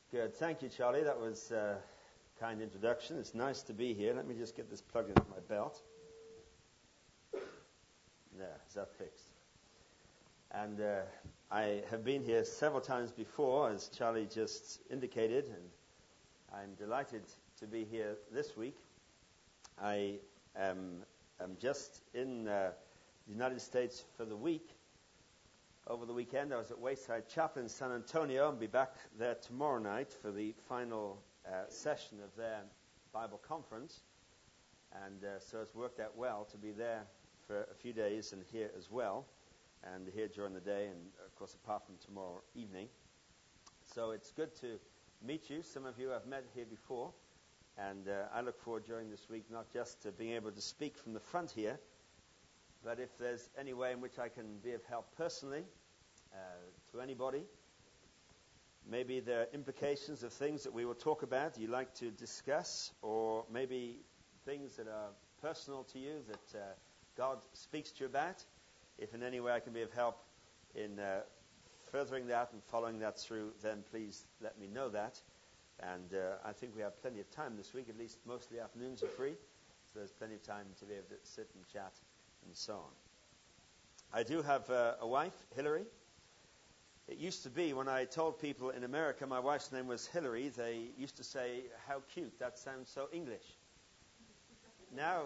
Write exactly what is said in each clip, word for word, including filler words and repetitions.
Good. Thank you, Charlie. That was a kind introduction. It's nice to be here. Let me just get this plugged into my belt. There, is that fixed? And uh, I have been here several times before, as Charlie just indicated, and I'm delighted to be here this week. I am, am just in uh, the United States for the week. Over the weekend, I was at Wayside Chapel in San Antonio. I'll be back there tomorrow night for the final uh, session of their Bible conference. And uh, so it's worked out well to be there for a few days and here as well, and here during the day, and of course apart from tomorrow evening. So it's good to meet you. Some of you I've met here before, and uh, I look forward during this week not just to being able to speak from the front here, but if there's any way in which I can be of help personally uh, to anybody, maybe there are implications of things that we will talk about you like to discuss, or maybe things that are personal to you that uh, God speaks to you about. If in any way I can be of help in uh, furthering that and following that through, then please let me know that. And uh, I think we have plenty of time this week. At least most of the afternoons are free, so there's plenty of time to be able to sit and chat and so on. I do have uh, a wife, Hillary. It used to be when I told people in America my wife's name was Hillary, they used to say, "How cute, that sounds so English." Now,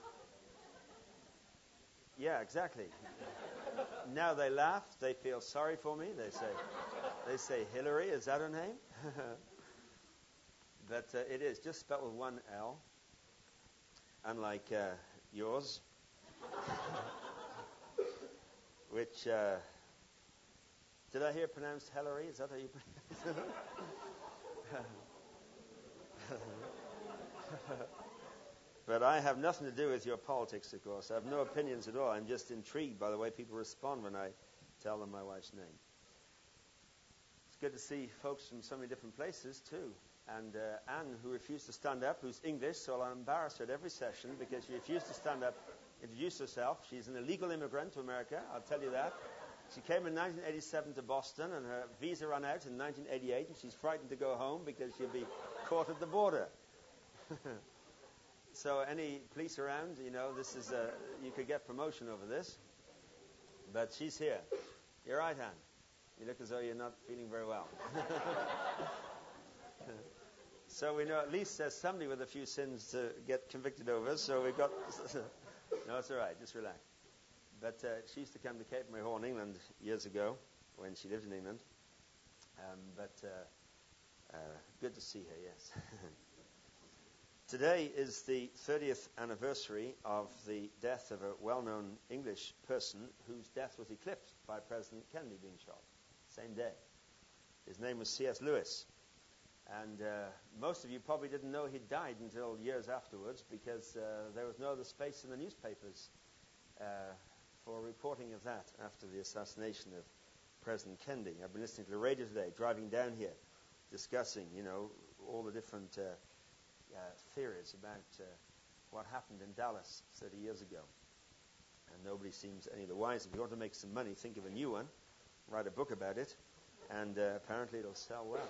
yeah, exactly. Now they laugh, they feel sorry for me, they say, they say, "Hillary, is that her name?" But uh, it is, just spelled with one L, unlike uh, yours. Which, uh, did I hear pronounced Hillary? Is that how you pronounce it? But I have nothing to do with your politics, of course. I have no opinions at all. I'm just intrigued by the way people respond when I tell them my wife's name. It's good to see folks from so many different places, too. And uh, Anne, who refused to stand up, who's English, so I'll embarrass her at every session because she refused to stand up, introduce herself. She's an illegal immigrant to America, I'll tell you that. She came in nineteen eighty-seven to Boston, and her visa ran out in nineteen eighty-eight, and she's frightened to go home because she'll be caught at the border. So any police around, you know, this is a, you could get promotion over this. But she's here. You're right, Anne. You look as though you're not feeling very well. So we know at least there's somebody with a few sins to get convicted over. So we've got... No, it's all right. Just relax. But uh, she used to come to Cape May Hall in England years ago when she lived in England. Um, but uh, uh, good to see her, yes. Today is the thirtieth anniversary of the death of a well-known English person whose death was eclipsed by President Kennedy being shot. Same day. His name was C S Lewis. And uh, most of you probably didn't know he died until years afterwards because uh, there was no other space in the newspapers uh, for reporting of that after the assassination of President Kennedy. I've been listening to the radio today, driving down here, discussing, you know, all the different uh, uh, theories about uh, what happened in Dallas thirty years ago. And nobody seems any the wiser. If you want to make some money, think of a new one, write a book about it, and uh, apparently it'll sell well.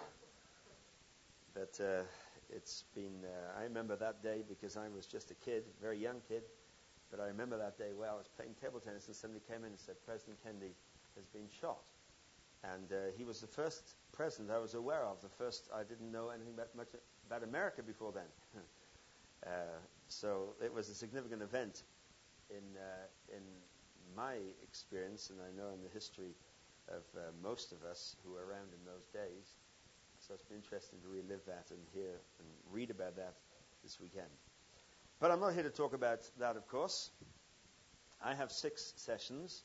But uh, it's been, uh, I remember that day because I was just a kid, a very young kid, but I remember that day well. I was playing table tennis and somebody came in and said, "President Kennedy has been shot." And uh, he was the first president I was aware of, the first, I didn't know anything about, much about America before then. uh, so it was a significant event in, uh, in my experience, and I know in the history of uh, most of us who were around in those days. So it's been interesting to relive that and hear and read about that this weekend. But I'm not here to talk about that, of course. I have six sessions.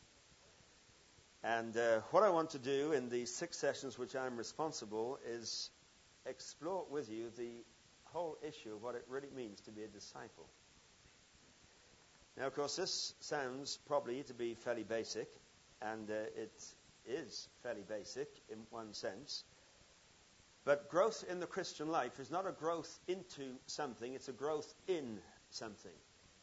And uh, what I want to do in the six sessions which I'm responsible is explore with you the whole issue of what it really means to be a disciple. Now, of course, this sounds probably to be fairly basic, and uh, it is fairly basic in one sense. But growth in the Christian life is not a growth into something, it's a growth in something.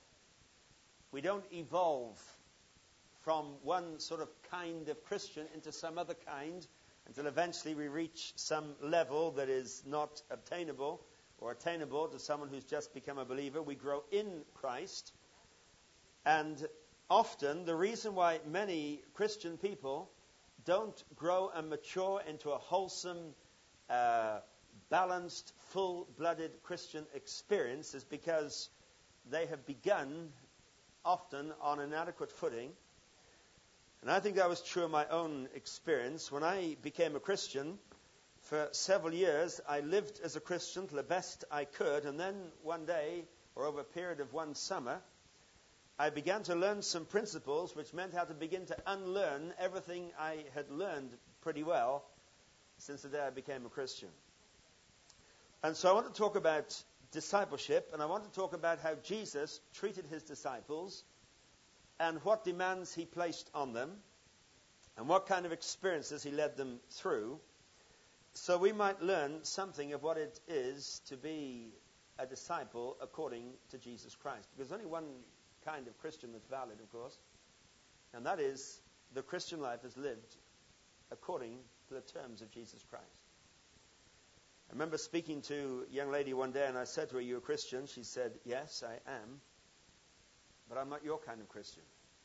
We don't evolve from one sort of kind of Christian into some other kind, until eventually we reach some level that is not obtainable or attainable to someone who's just become a believer. We grow in Christ. And often the reason why many Christian people don't grow and mature into a wholesome, uh, balanced, full-blooded Christian experience is because they have begun often on inadequate footing. And I think that was true of my own experience. When I became a Christian, for several years, I lived as a Christian to the best I could. And then one day, or over a period of one summer, I began to learn some principles which meant how to begin to unlearn everything I had learned pretty well since the day I became a Christian. And so I want to talk about discipleship, and I want to talk about how Jesus treated his disciples and what demands he placed on them and what kind of experiences he led them through, so we might learn something of what it is to be a disciple according to Jesus Christ. Because there's only one kind of Christian that's valid, of course, and that is the Christian life is lived according to the terms of Jesus Christ. I remember speaking to a young lady one day, and I said to her, "Are you a Christian?" She said, "Yes, I am, but I'm not your kind of Christian."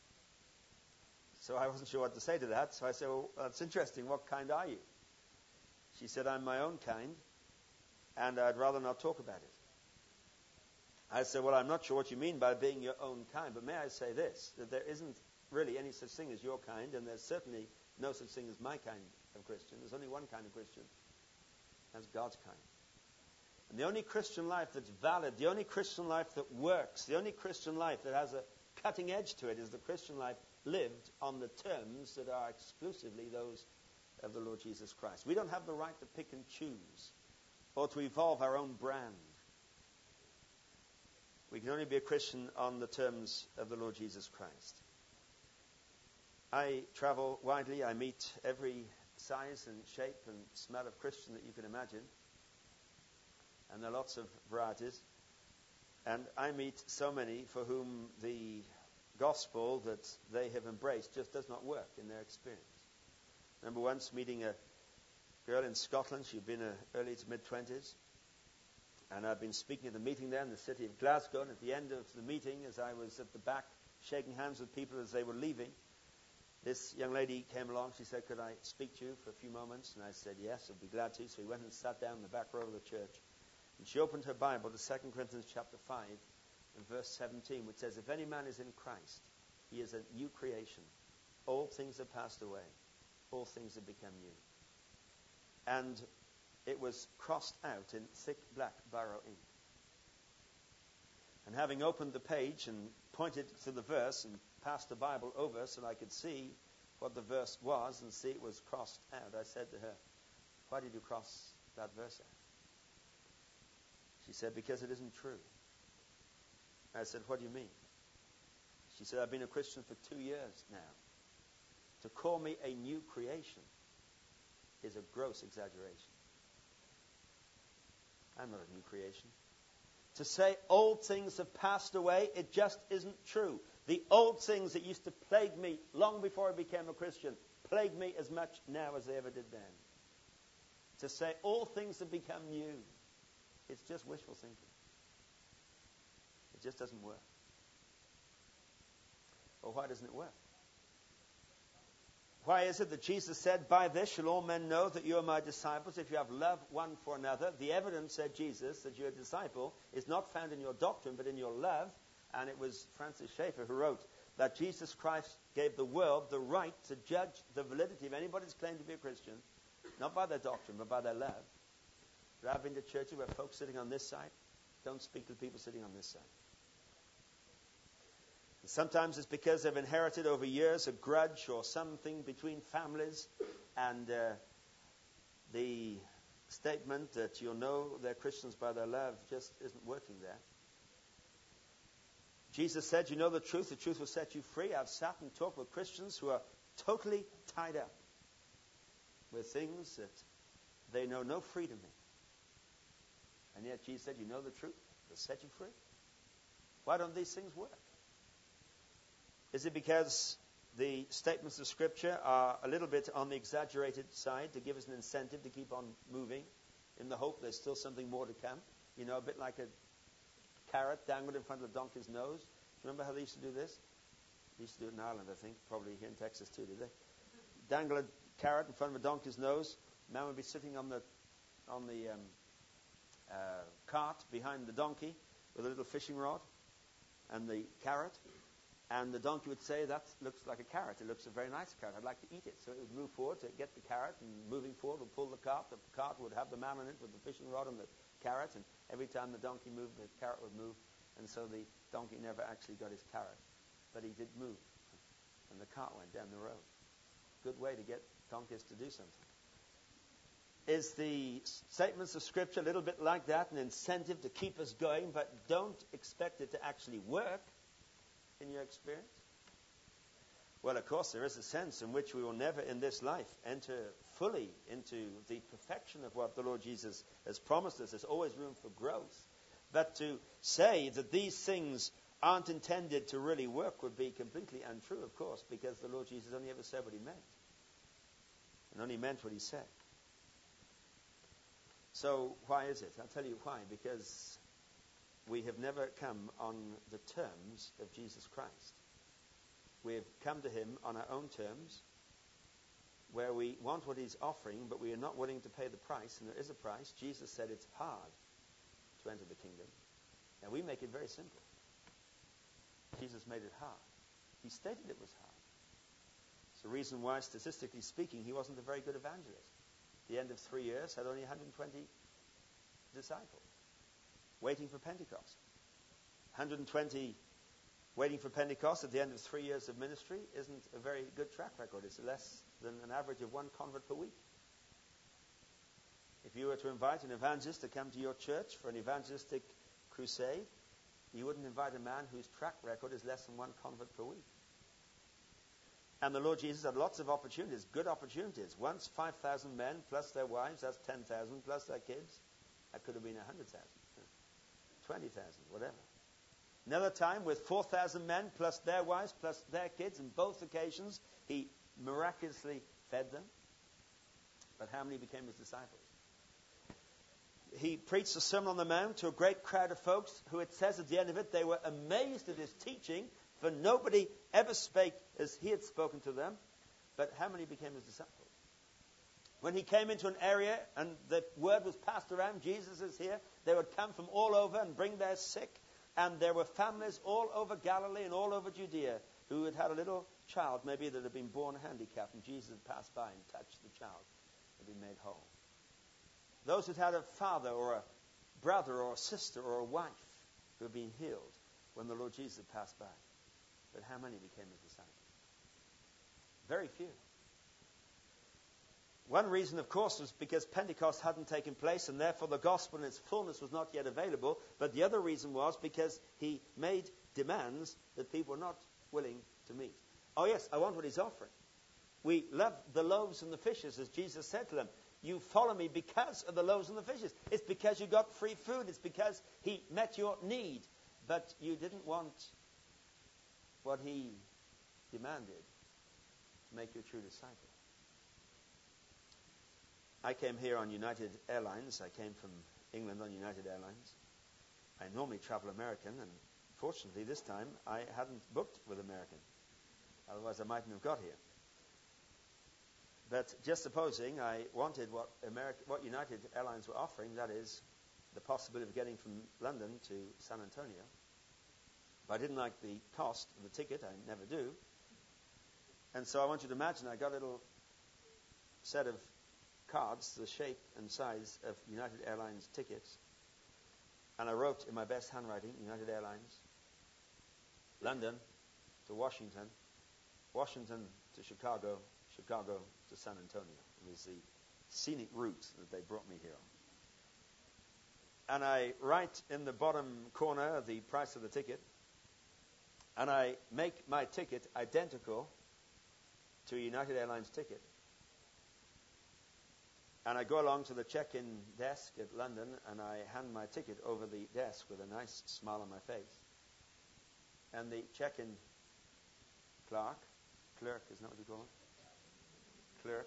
So I wasn't sure what to say to that, so I said, "Well, that's interesting. What kind are you?" She said, "I'm my own kind, and I'd rather not talk about it." I said, "Well, I'm not sure what you mean by being your own kind, but may I say this, that there isn't really any such thing as your kind, and there's certainly no such thing as my kind of Christian. There's only one kind of Christian. That's God's kind. And the only Christian life that's valid, the only Christian life that works, the only Christian life that has a cutting edge to it is the Christian life lived on the terms that are exclusively those of the Lord Jesus Christ. We don't have the right to pick and choose or to evolve our own brand. We can only be a Christian on the terms of the Lord Jesus Christ. I travel widely. I meet every size and shape and smell of Christian that you can imagine. And there are lots of varieties. And I meet so many for whom the gospel that they have embraced just does not work in their experience. I remember once meeting a girl in Scotland. She'd been in her early to mid-twenties. And I'd been speaking at the meeting there in the city of Glasgow. And at the end of the meeting, as I was at the back shaking hands with people as they were leaving, this young lady came along. She said, "Could I speak to you for a few moments?" And I said, "Yes, I'd be glad to." So we went and sat down in the back row of the church. And she opened her Bible to Second Corinthians chapter five and verse seventeen, which says, "If any man is in Christ, he is a new creation. All things have passed away. All things have become new." And it was crossed out in thick black biro ink. And having opened the page and pointed to the verse and passed the Bible over so that I could see what the verse was and see it was crossed out, I said to her, "Why did you cross that verse out?" She said, "Because it isn't true." I said, "What do you mean?" She said, "I've been a Christian for two years now. To call me a new creation is a gross exaggeration. I'm not a new creation. To say old things have passed away, it just isn't true. The old things that used to plague me long before I became a Christian plague me as much now as they ever did then. To say all things have become new, it's just wishful thinking. It just doesn't work." Well, why doesn't it work? Why is it that Jesus said, "By this shall all men know that you are my disciples, if you have love one for another"? The evidence, said Jesus, that you're a disciple is not found in your doctrine, but in your love. And it was Francis Schaeffer who wrote that Jesus Christ gave the world the right to judge the validity of anybody's claim to be a Christian, not by their doctrine, but by their love. But I've been to churches where folks sitting on this side don't speak to the people sitting on this side. And sometimes it's because they've inherited over years a grudge or something between families, and uh, the statement that you'll know they're Christians by their love just isn't working there. Jesus said, "You know the truth, the truth will set you free." I've sat and talked with Christians who are totally tied up with things that they know no freedom in. And yet Jesus said, "You know the truth, it'll set you free." Why don't these things work? Is it because the statements of Scripture are a little bit on the exaggerated side to give us an incentive to keep on moving in the hope there's still something more to come. You know, a bit like a carrot dangled in front of a donkey's nose. Do you remember how they used to do this? They used to do it in Ireland, I think, probably here in Texas too, did they? Dangle a carrot in front of a donkey's nose. Man would be sitting on the on the um, uh, cart behind the donkey with a little fishing rod and the carrot. And the donkey would say, that looks like a carrot. It looks a very nice carrot. I'd like to eat it. So it would move forward to get the carrot, and moving forward would pull the cart. The cart would have the man on it with the fishing rod and the carrot, and every time the donkey moved, the carrot would move. And so the donkey never actually got his carrot. But he did move, and the cart went down the road. Good way to get donkeys to do something. Is the statements of Scripture a little bit like that, an incentive to keep us going, but don't expect it to actually work in your experience? Well, of course, there is a sense in which we will never in this life enter fully into the perfection of what the Lord Jesus has promised us. There's always room for growth. But to say that these things aren't intended to really work would be completely untrue, of course, because the Lord Jesus only ever said what he meant. And only meant what he said. So why is it? I'll tell you why. Because we have never come on the terms of Jesus Christ. We have come to him on our own terms, where we want what he's offering, but we are not willing to pay the price, and there is a price. Jesus said it's hard to enter the kingdom. And we make it very simple. Jesus made it hard. He stated it was hard. It's the reason why, statistically speaking, he wasn't a very good evangelist. At the end of three years, had only one hundred twenty disciples waiting for Pentecost. one hundred twenty waiting for Pentecost at the end of three years of ministry isn't a very good track record. It's less than an average of one convert per week. If you were to invite an evangelist to come to your church for an evangelistic crusade, you wouldn't invite a man whose track record is less than one convert per week. And the Lord Jesus had lots of opportunities, good opportunities. Once, five thousand men plus their wives, that's ten thousand, plus their kids. That could have been one hundred thousand, twenty thousand, whatever. Another time with four thousand men plus their wives, plus their kids. On both occasions, he miraculously fed them. But how many became his disciples? He preached the Sermon on the Mount to a great crowd of folks who, it says at the end of it, they were amazed at his teaching, for nobody ever spake as he had spoken to them. But how many became his disciples? When he came into an area and the word was passed around, Jesus is here, they would come from all over and bring their sick. And there were families all over Galilee and all over Judea who had had a little child, maybe that had been born handicapped, and Jesus had passed by and touched the child and been made whole. Those who'd had a father or a brother or a sister or a wife who had been healed when the Lord Jesus had passed by. But how many became his disciples? Very few. One reason, of course, was because Pentecost hadn't taken place, and therefore the gospel in its fullness was not yet available. But the other reason was because he made demands that people were not willing to meet. Oh yes, I want what he's offering. We love the loaves and the fishes, as Jesus said to them. You follow me because of the loaves and the fishes. It's because you got free food. It's because he met your need. But you didn't want what he demanded to make you a true disciple. I came here on United Airlines. I came from England on United Airlines. I normally travel American, and fortunately this time I hadn't booked with American. Otherwise I mightn't have got here. But just supposing I wanted what America, what United Airlines were offering, that is, the possibility of getting from London to San Antonio. But I didn't like the cost of the ticket. I never do. And so I want you to imagine I got a little set of cards, the shape and size of United Airlines tickets. And I wrote in my best handwriting, United Airlines, London to Washington, Washington to Chicago, Chicago to San Antonio. It was the scenic route that they brought me here on. And I write in the bottom corner the price of the ticket, and I make my ticket identical to a United Airlines ticket. And I go along to the check-in desk at London, and I hand my ticket over the desk with a nice smile on my face. And the check-in clerk Clerk, isn't that what you call it? Clerk.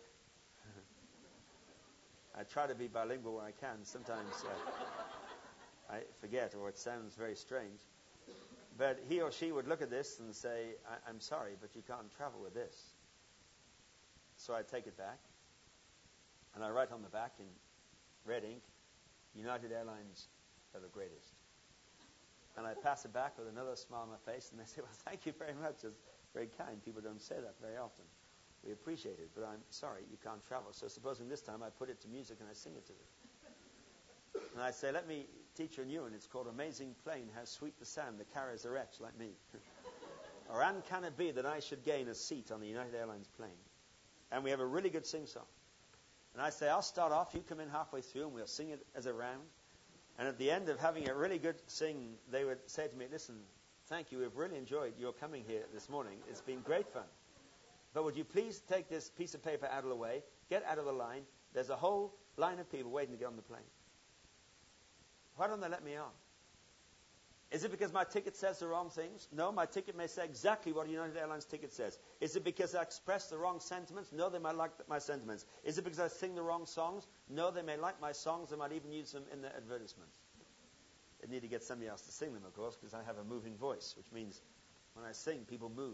I try to be bilingual when I can. Sometimes uh, I forget, or it sounds very strange. But he or she would look at this and say, I- I'm sorry, but you can't travel with this. So I take it back, and I write on the back in red ink, United Airlines are the greatest. And I pass it back with another smile on my face, and they say, well, thank you very much. It's very kind. People don't say that very often. We appreciate it, but I'm sorry, you can't travel. So supposing this time I put it to music and I sing it to them. And I say, let me teach you a new one. It's called Amazing Plane, How Sweet the Sound, the carrier's a wretch like me. Or and can it be that I should gain a seat on the United Airlines plane? And we have a really good sing-song. And I say, I'll start off, you come in halfway through, and we'll sing it as a round. And at the end of having a really good sing, they would say to me, listen, thank you, we've really enjoyed your coming here this morning. It's been great fun. But would you please take this piece of paper out of the way, get out of the line. There's a whole line of people waiting to get on the plane. Why don't they let me on? Is it because my ticket says the wrong things? No, my ticket may say exactly what a United Airlines ticket says. Is it because I express the wrong sentiments? No, they might like my sentiments. Is it because I sing the wrong songs? No, they may like my songs. They might even use them in their advertisements. They need to get somebody else to sing them, of course, because I have a moving voice, which means when I sing, people move.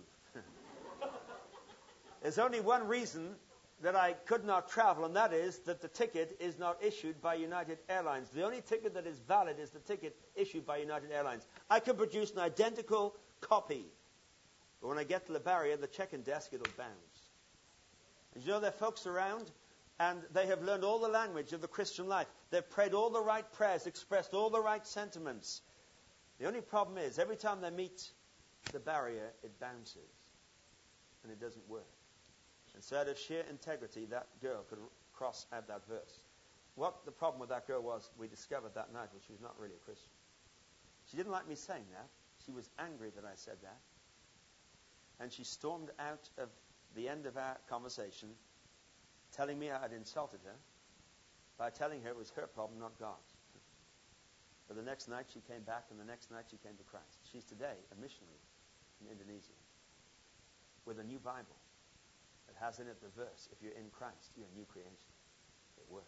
There's only one reason that I could not travel, and that is that the ticket is not issued by United Airlines. The only ticket that is valid is the ticket issued by United Airlines. I can produce an identical copy, but when I get to the barrier, the check-in desk, it'll bounce. And you know, there are folks around, and they have learned all the language of the Christian life. They've prayed all the right prayers, expressed all the right sentiments. The only problem is, every time they meet the barrier, it bounces, and it doesn't work. And so out of sheer integrity, that girl could cross out that verse. What the problem with that girl was, we discovered that night, was she was not really a Christian. She didn't like me saying that. She was angry that I said that. And she stormed out of the end of our conversation, telling me I had insulted her, by telling her it was her problem, not God's. But the next night she came back, and the next night she came to Christ. She's today a missionary in Indonesia with a new Bible. It has in it the verse, if you're in Christ, you're a new creation. It works.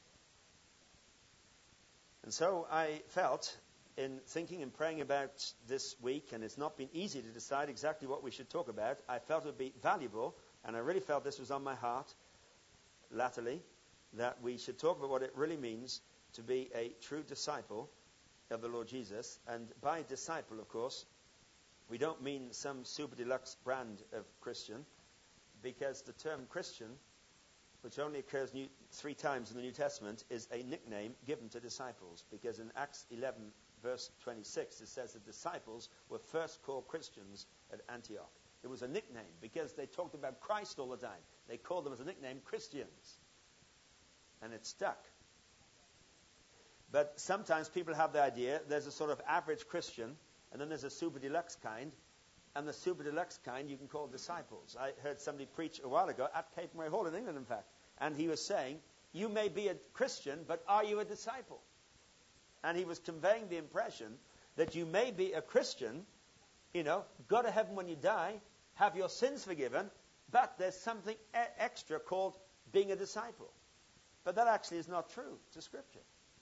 And so I felt, in thinking and praying about this week, and it's not been easy to decide exactly what we should talk about, I felt it would be valuable, and I really felt this was on my heart, latterly, that we should talk about what it really means to be a true disciple of the Lord Jesus. And by disciple, of course, we don't mean some super deluxe brand of Christian, because the term Christian, which only occurs new, three times in the New Testament, is a nickname given to disciples. Because in Acts eleven, verse twenty-six, it says the disciples were first called Christians at Antioch. It was a nickname because they talked about Christ all the time. They called them as a nickname Christians. And it stuck. But sometimes people have the idea there's a sort of average Christian, and then there's a super deluxe kind. And the super deluxe kind you can call disciples. I heard somebody preach a while ago at Capenway Hall in England, in fact. And he was saying, you may be a Christian, but are you a disciple? And he was conveying the impression that you may be a Christian, you know, go to heaven when you die, have your sins forgiven, but there's something e- extra called being a disciple. But that actually is not true to Scripture.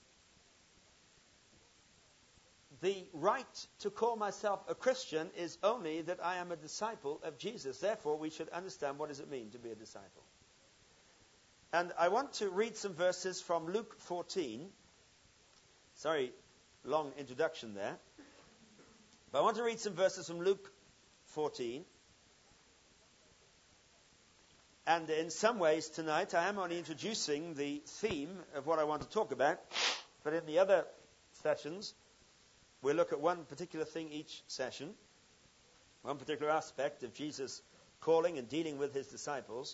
The right to call myself a Christian is only that I am a disciple of Jesus. Therefore, we should understand what does it mean to be a disciple. And I want to read some verses from Luke fourteen. Sorry, long introduction there. But I want to read some verses from Luke fourteen. And in some ways tonight, I am only introducing the theme of what I want to talk about. But in the other sessions, we'll look at one particular thing each session, one particular aspect of Jesus' calling and dealing with his disciples.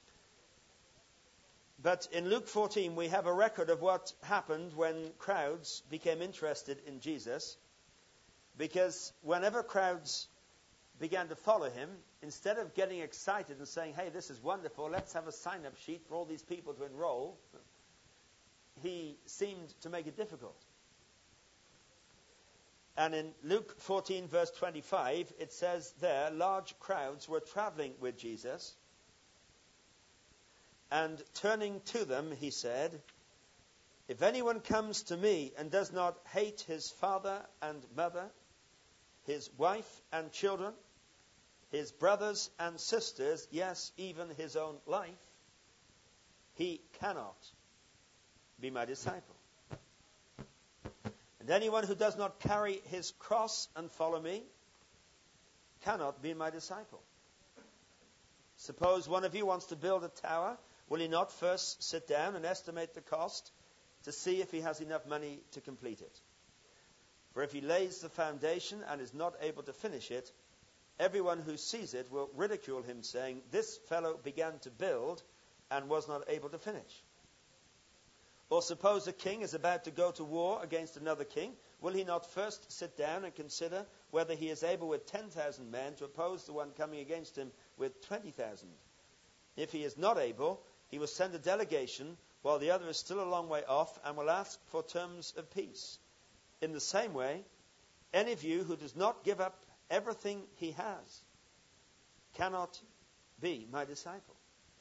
But in Luke fourteen, we have a record of what happened when crowds became interested in Jesus. Because whenever crowds began to follow him, instead of getting excited and saying, hey, this is wonderful, let's have a sign-up sheet for all these people to enroll, he seemed to make it difficult. And in Luke fourteen, verse twenty-five, it says there, large crowds were traveling with Jesus. And turning to them, he said, if anyone comes to me and does not hate his father and mother, his wife and children, his brothers and sisters, yes, even his own life, he cannot be my disciple. And anyone who does not carry his cross and follow me cannot be my disciple. Suppose one of you wants to build a tower. Will he not first sit down and estimate the cost to see if he has enough money to complete it? For if he lays the foundation and is not able to finish it, everyone who sees it will ridicule him, saying, this fellow began to build and was not able to finish. Or suppose a king is about to go to war against another king. Will he not first sit down and consider whether he is able with ten thousand men to oppose the one coming against him with twenty thousand? If he is not able, he will send a delegation while the other is still a long way off and will ask for terms of peace. In the same way, any of you who does not give up everything he has cannot be my disciple.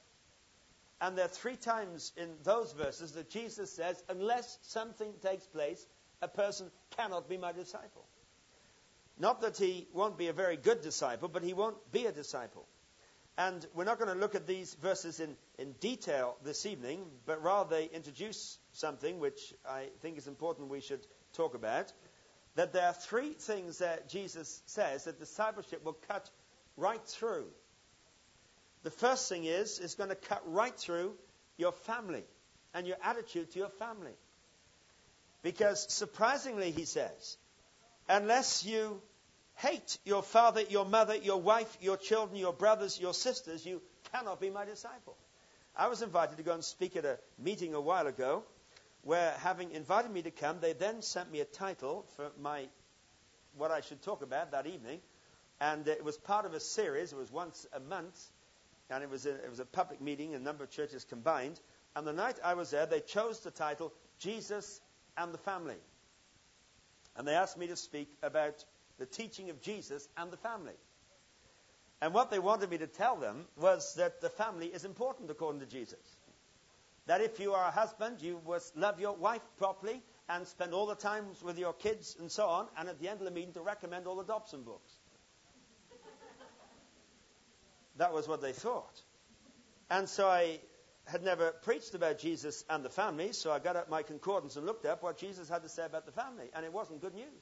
And there are three times in those verses that Jesus says, unless something takes place, a person cannot be my disciple. Not that he won't be a very good disciple, but he won't be a disciple. And we're not going to look at these verses in, in detail this evening, but rather they introduce something which I think is important we should talk about. That there are three things that Jesus says that discipleship will cut right through. The first thing is, it's going to cut right through your family and your attitude to your family. Because surprisingly, he says, unless you hate your father, your mother, your wife, your children, your brothers, your sisters, you cannot be my disciple. I was invited to go and speak at a meeting a while ago where, having invited me to come, they then sent me a title for my what I should talk about that evening. And it was part of a series. It was once a month. And it was a, it was a public meeting, a number of churches combined. And the night I was there, they chose the title, Jesus and the Family. And they asked me to speak about the teaching of Jesus and the family. And what they wanted me to tell them was that the family is important according to Jesus. That if you are a husband, you must love your wife properly and spend all the time with your kids and so on. And at the end of the meeting, to recommend all the Dobson books. That was what they thought. And so I had never preached about Jesus and the family, so I got out my concordance and looked up what Jesus had to say about the family. And it wasn't good news.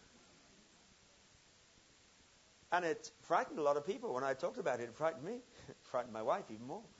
And it frightened a lot of people when I talked about it. It frightened me. It frightened my wife even more.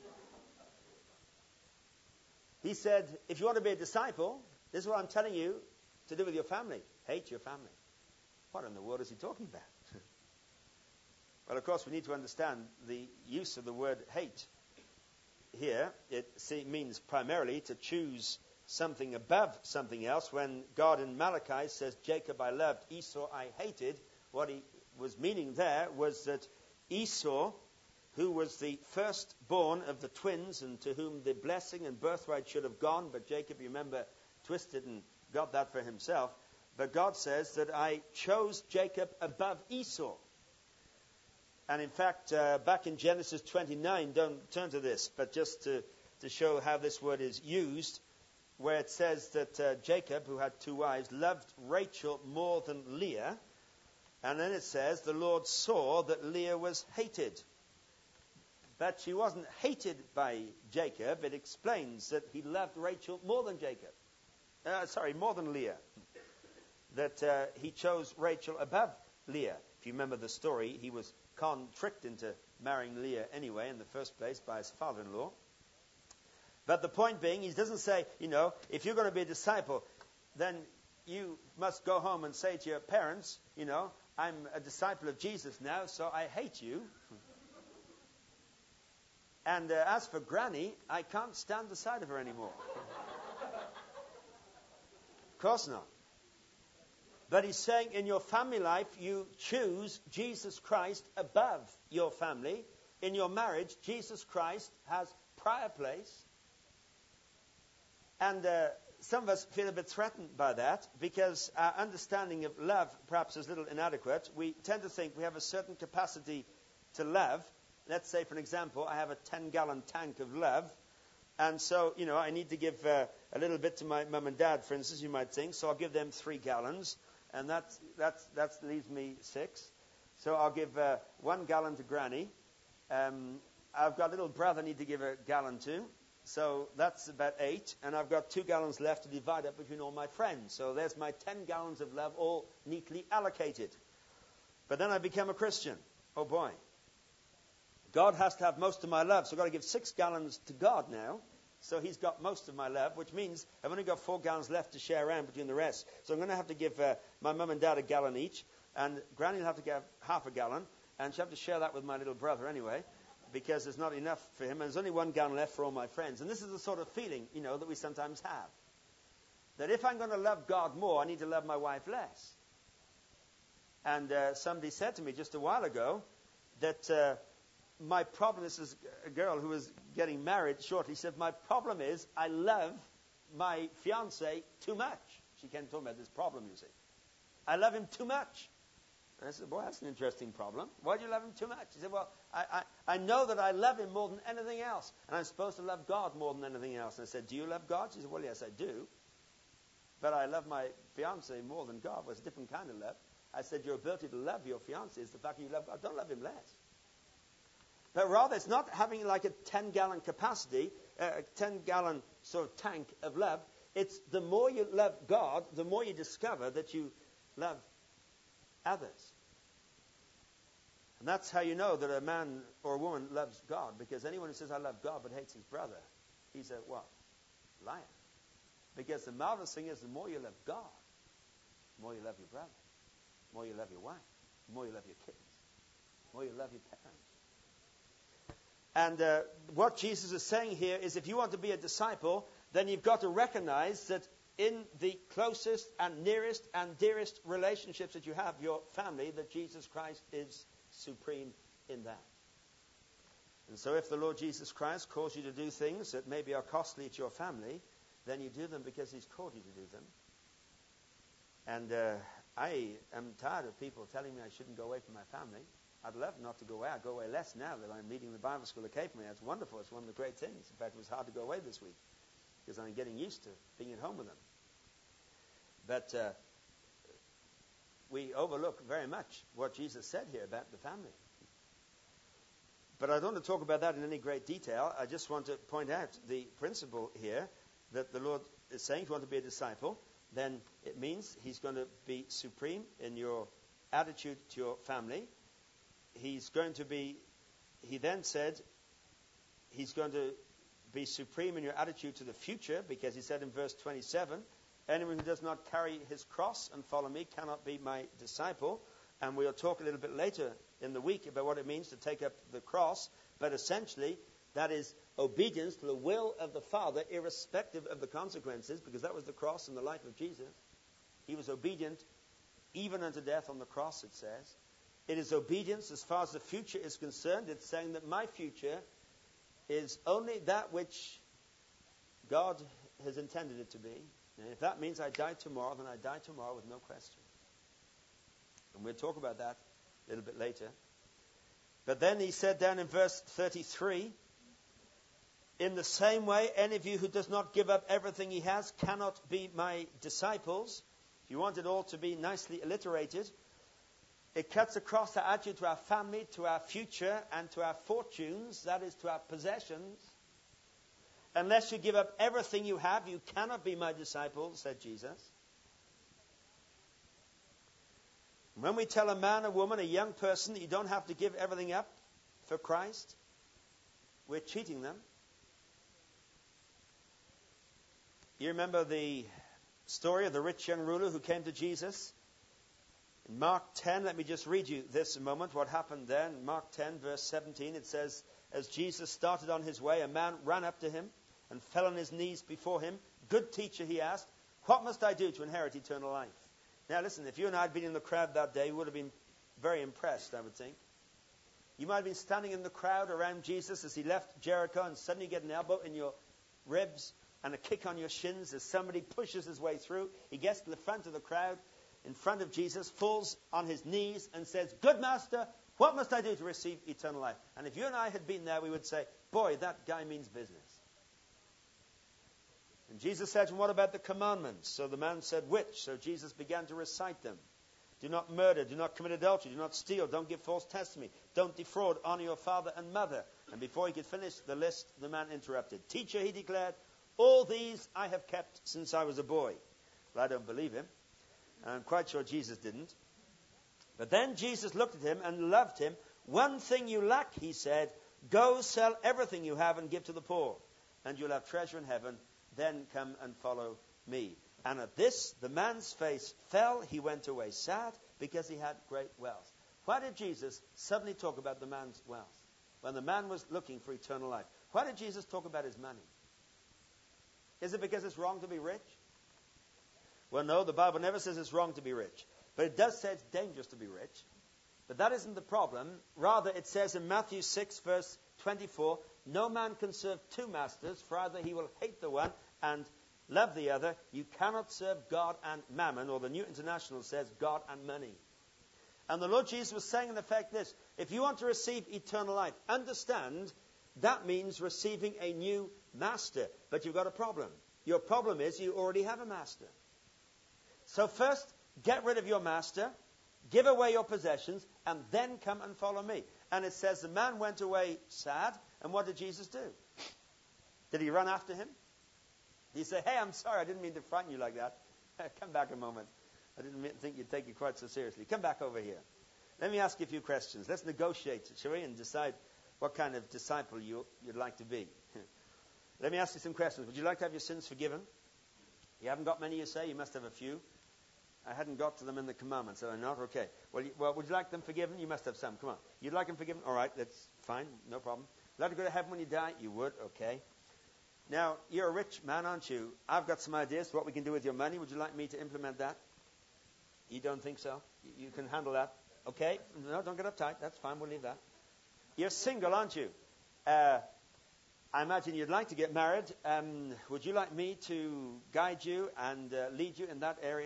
He said, if you want to be a disciple, this is what I'm telling you to do with your family. Hate your family. What in the world is he talking about? Well, of course, we need to understand the use of the word hate here. It means primarily to choose something above something else. When God in Malachi says, Jacob I loved, Esau I hated, what he was meaning there was that Esau, who was the firstborn of the twins and to whom the blessing and birthright should have gone, but Jacob, you remember, twisted and got that for himself. But God says that I chose Jacob above Esau. And in fact, uh, back in Genesis twenty-nine, don't turn to this, but just to, to show how this word is used, where it says that uh, Jacob, who had two wives, loved Rachel more than Leah. And then it says, the Lord saw that Leah was hated. But she wasn't hated by Jacob. It explains that he loved Rachel more than Jacob. Uh, sorry, more than Leah. That uh, he chose Rachel above Leah. If you remember the story, he was con-tricked into marrying Leah anyway in the first place by his father-in-law. But the point being, he doesn't say, you know, if you're going to be a disciple, then you must go home and say to your parents, you know, I'm a disciple of Jesus now, so I hate you. And uh, as for Granny, I can't stand the sight of her anymore. Of course not. But he's saying in your family life, you choose Jesus Christ above your family. In your marriage, Jesus Christ has prior place. And uh, some of us feel a bit threatened by that because our understanding of love perhaps is a little inadequate. We tend to think we have a certain capacity to love. Let's say, for an example, I have a ten-gallon tank of love. And so, you know, I need to give uh, a little bit to my mum and dad, for instance, you might think. So I'll give them three gallons. And that's, that's, that leaves me six. So I'll give uh, one gallon to Granny. Um, I've got a little brother I need to give a gallon to. So that's about eight. And I've got two gallons left to divide up between all my friends. So there's my ten gallons of love all neatly allocated. But then I become a Christian. Oh, boy. God has to have most of my love. So I've got to give six gallons to God now. So he's got most of my love, which means I've only got four gallons left to share around between the rest. So I'm going to have to give uh, my mum and dad a gallon each. And Granny will have to give half a gallon. And she'll have to share that with my little brother anyway, because there's not enough for him. And there's only one gallon left for all my friends. And this is the sort of feeling, you know, that we sometimes have. That if I'm going to love God more, I need to love my wife less. And uh, somebody said to me just a while ago that uh, my problem, this is a girl who was getting married shortly, said, my problem is I love my fiancé too much. She can't talk about this problem, you see. I love him too much. And I said, boy, that's an interesting problem. Why do you love him too much? He said, well, I, I, I know that I love him more than anything else. And I'm supposed to love God more than anything else. And I said, do you love God? She said, well, yes, I do. But I love my fiancé more than God. Well, it's a different kind of love. I said, your ability to love your fiancé is the fact that you love God. Don't love him less. But rather, it's not having like a ten-gallon capacity, uh, a ten-gallon sort of tank of love. It's the more you love God, the more you discover that you love others. And that's how you know that a man or a woman loves God, because anyone who says, I love God, but hates his brother, he's a, what? Liar. Because the marvelous thing is, the more you love God, the more you love your brother, the more you love your wife, the more you love your kids, the more you love your parents. And uh, what Jesus is saying here is, if you want to be a disciple, then you've got to recognize that in the closest and nearest and dearest relationships that you have, your family, that Jesus Christ is supreme in that. And so if the Lord Jesus Christ calls you to do things that maybe are costly to your family, then you do them because he's called you to do them. And uh, I am tired of people telling me I shouldn't go away from my family. I'd love not to go away. I go away less now that I'm leading the Bible school at Cape May. That's wonderful. It's one of the great things. In fact, it was hard to go away this week because I'm getting used to being at home with them. But uh, we overlook very much what Jesus said here about the family. But I don't want to talk about that in any great detail. I just want to point out the principle here that the Lord is saying, if you want to be a disciple, then it means he's going to be supreme in your attitude to your family. He's going to be, he then said, he's going to be supreme in your attitude to the future, because he said in verse twenty-seven, anyone who does not carry his cross and follow me cannot be my disciple. And we'll talk a little bit later in the week about what it means to take up the cross. But essentially, that is obedience to the will of the Father, irrespective of the consequences, because that was the cross in the life of Jesus. He was obedient even unto death on the cross, it says. It is obedience as far as the future is concerned. It's saying that my future is only that which God has intended it to be. And if that means I die tomorrow, then I die tomorrow with no question. And we'll talk about that a little bit later. But then he said down in verse thirty-three, in the same way, any of you who does not give up everything he has cannot be my disciples. If you want it all to be nicely alliterated, it cuts across our attitude to our family, to our future, and to our fortunes, that is, to our possessions. Unless you give up everything you have, you cannot be my disciples, said Jesus. When we tell a man, a woman, a young person that you don't have to give everything up for Christ, we're cheating them. You remember the story of the rich young ruler who came to Jesus? In Mark ten, let me just read you this a moment, what happened then. In Mark ten, verse seventeen, it says, as Jesus started on his way, a man ran up to him and fell on his knees before him. Good teacher, he asked, what must I do to inherit eternal life? Now listen, if you and I had been in the crowd that day, we would have been very impressed, I would think. You might have been standing in the crowd around Jesus as he left Jericho and suddenly get an elbow in your ribs and a kick on your shins as somebody pushes his way through. He gets to the front of the crowd, in front of Jesus, falls on his knees and says, "Good master, what must I do to receive eternal life?" And if you and I had been there, we would say, "Boy, that guy means business." And Jesus said, "And what about the commandments?" So the man said, "Which?" So Jesus began to recite them. "Do not murder, do not commit adultery, do not steal, don't give false testimony, don't defraud, honor your father and mother." And before he could finish the list, the man interrupted. "Teacher," he declared, "all these I have kept since I was a boy." Well, I don't believe him. I'm quite sure Jesus didn't. But then Jesus looked at him and loved him. "One thing you lack," he said. "Go sell everything you have and give to the poor, and you'll have treasure in heaven. Then come and follow me." And at this, the man's face fell. He went away sad because he had great wealth. Why did Jesus suddenly talk about the man's wealth when the man was looking for eternal life? Why did Jesus talk about his money? Is it because it's wrong to be rich? Well, no, the Bible never says it's wrong to be rich. But it does say it's dangerous to be rich. But that isn't the problem. Rather, it says in Matthew six, verse twenty-four, "No man can serve two masters, for either he will hate the one and love the other. You cannot serve God and mammon," or the New International says God and money. And the Lord Jesus was saying in effect this: if you want to receive eternal life, understand that means receiving a new master. But you've got a problem. Your problem is you already have a master. So first, get rid of your master, give away your possessions, and then come and follow me. And it says the man went away sad. And what did Jesus do? Did he run after him? Did he say, "Hey, I'm sorry, I didn't mean to frighten you like that. Come back a moment. I didn't mean, think you'd take it quite so seriously. Come back over here. Let me ask you a few questions. Let's negotiate, shall we, and decide what kind of disciple you, you'd like to be." Let me ask you some questions. Would you like to have your sins forgiven? You haven't got many, you say? You must have a few. I hadn't got to them in the commandments, have I not? Okay. Well, you, well, would you like them forgiven? You must have some. Come on. You'd like them forgiven? All right, that's fine. No problem. You'd like to go to heaven when you die? You would. Okay. Now, you're a rich man, aren't you? I've got some ideas for what we can do with your money. Would you like me to implement that? You don't think so? You, you can handle that? Okay. No, don't get uptight. That's fine. We'll leave that. You're single, aren't you? Uh, I imagine you'd like to get married. Um, would you like me to guide you and uh, lead you in that area?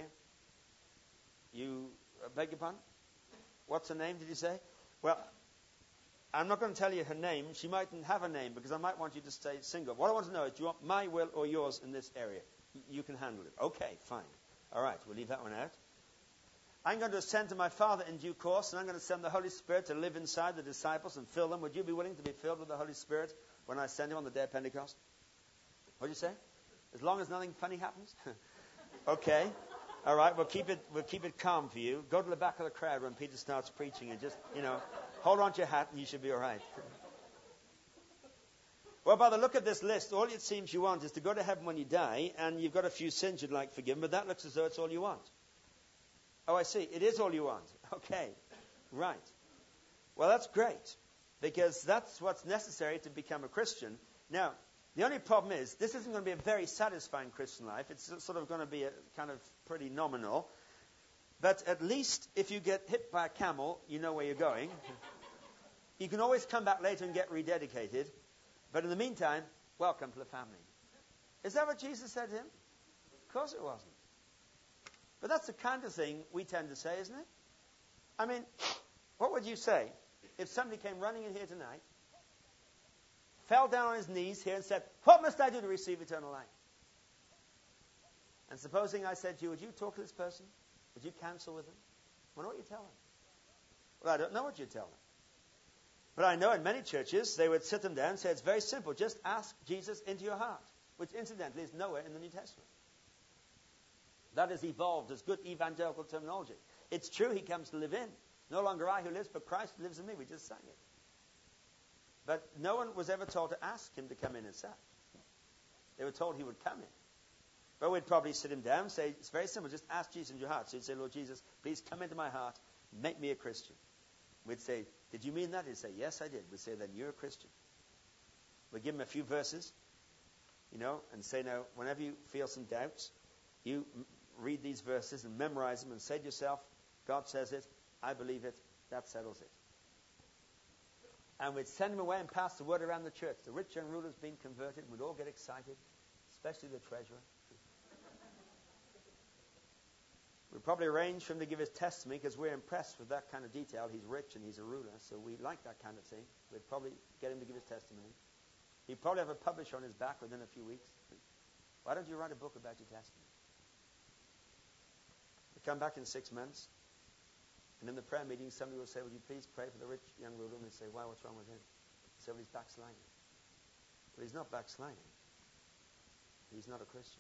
You uh, beg your pardon? What's her name, did you say? Well, I'm not going to tell you her name. She mightn't have a name because I might want you to stay single. What I want to know is, do you want my will or yours in this area? Y- you can handle it. Okay, fine. All right, we'll leave that one out. I'm going to ascend to my Father in due course, and I'm going to send the Holy Spirit to live inside the disciples and fill them. Would you be willing to be filled with the Holy Spirit when I send him on the day of Pentecost? What do you say? As long as nothing funny happens? Okay. All right, we'll keep it we'll keep it calm for you. Go to the back of the crowd when Peter starts preaching and just, you know, hold on to your hat and you should be all right. Well, by the look of this list, all it seems you want is to go to heaven when you die, and you've got a few sins you'd like forgiven, but that looks as though it's all you want. Oh, I see. It is all you want. Okay. Right. Well, that's great, because that's what's necessary to become a Christian. Now, the only problem is, this isn't going to be a very satisfying Christian life. It's sort of going to be a kind of pretty nominal. But at least if you get hit by a camel, you know where you're going. You can always come back later and get rededicated. But in the meantime, welcome to the family. Is that what Jesus said to him? Of course it wasn't. But that's the kind of thing we tend to say, isn't it? I mean, what would you say if somebody came running in here tonight, fell down on his knees here and said, "What must I do to receive eternal life?" And supposing I said to you, would you talk to this person? Would you counsel with them? I wonder what you tell them. Well, I don't know what you tell them. But I know in many churches, they would sit them down and say, it's very simple. Just ask Jesus into your heart, which incidentally is nowhere in the New Testament. That has evolved as good evangelical terminology. It's true he comes to live in. No longer I who lives, but Christ who lives in me. We just sang it. But no one was ever told to ask him to come in as such. They were told he would come in. But we'd probably sit him down and say, it's very simple, just ask Jesus in your heart. So he'd say, "Lord Jesus, please come into my heart, make me a Christian." We'd say, "Did you mean that?" He'd say, "Yes, I did." We'd say, "Then you're a Christian." We'd give him a few verses, you know, and say, "Now, whenever you feel some doubts, you m- read these verses and memorize them and say to yourself, God says it, I believe it, that settles it." And we'd send him away and pass the word around the church. The rich young ruler's been converted, and we'd all get excited, especially the treasurer. We'd probably arrange for him to give his testimony because we're impressed with that kind of detail. He's rich and he's a ruler, so we like that kind of thing. We'd probably get him to give his testimony. He'd probably have a publisher on his back within a few weeks. Why don't you write a book about your testimony? We come back in six months, and in the prayer meeting, somebody will say, would you please pray for the rich young ruler? And they say, why, what's wrong with him? They say, well, he's backsliding. Well, he's not backsliding. He's not a Christian.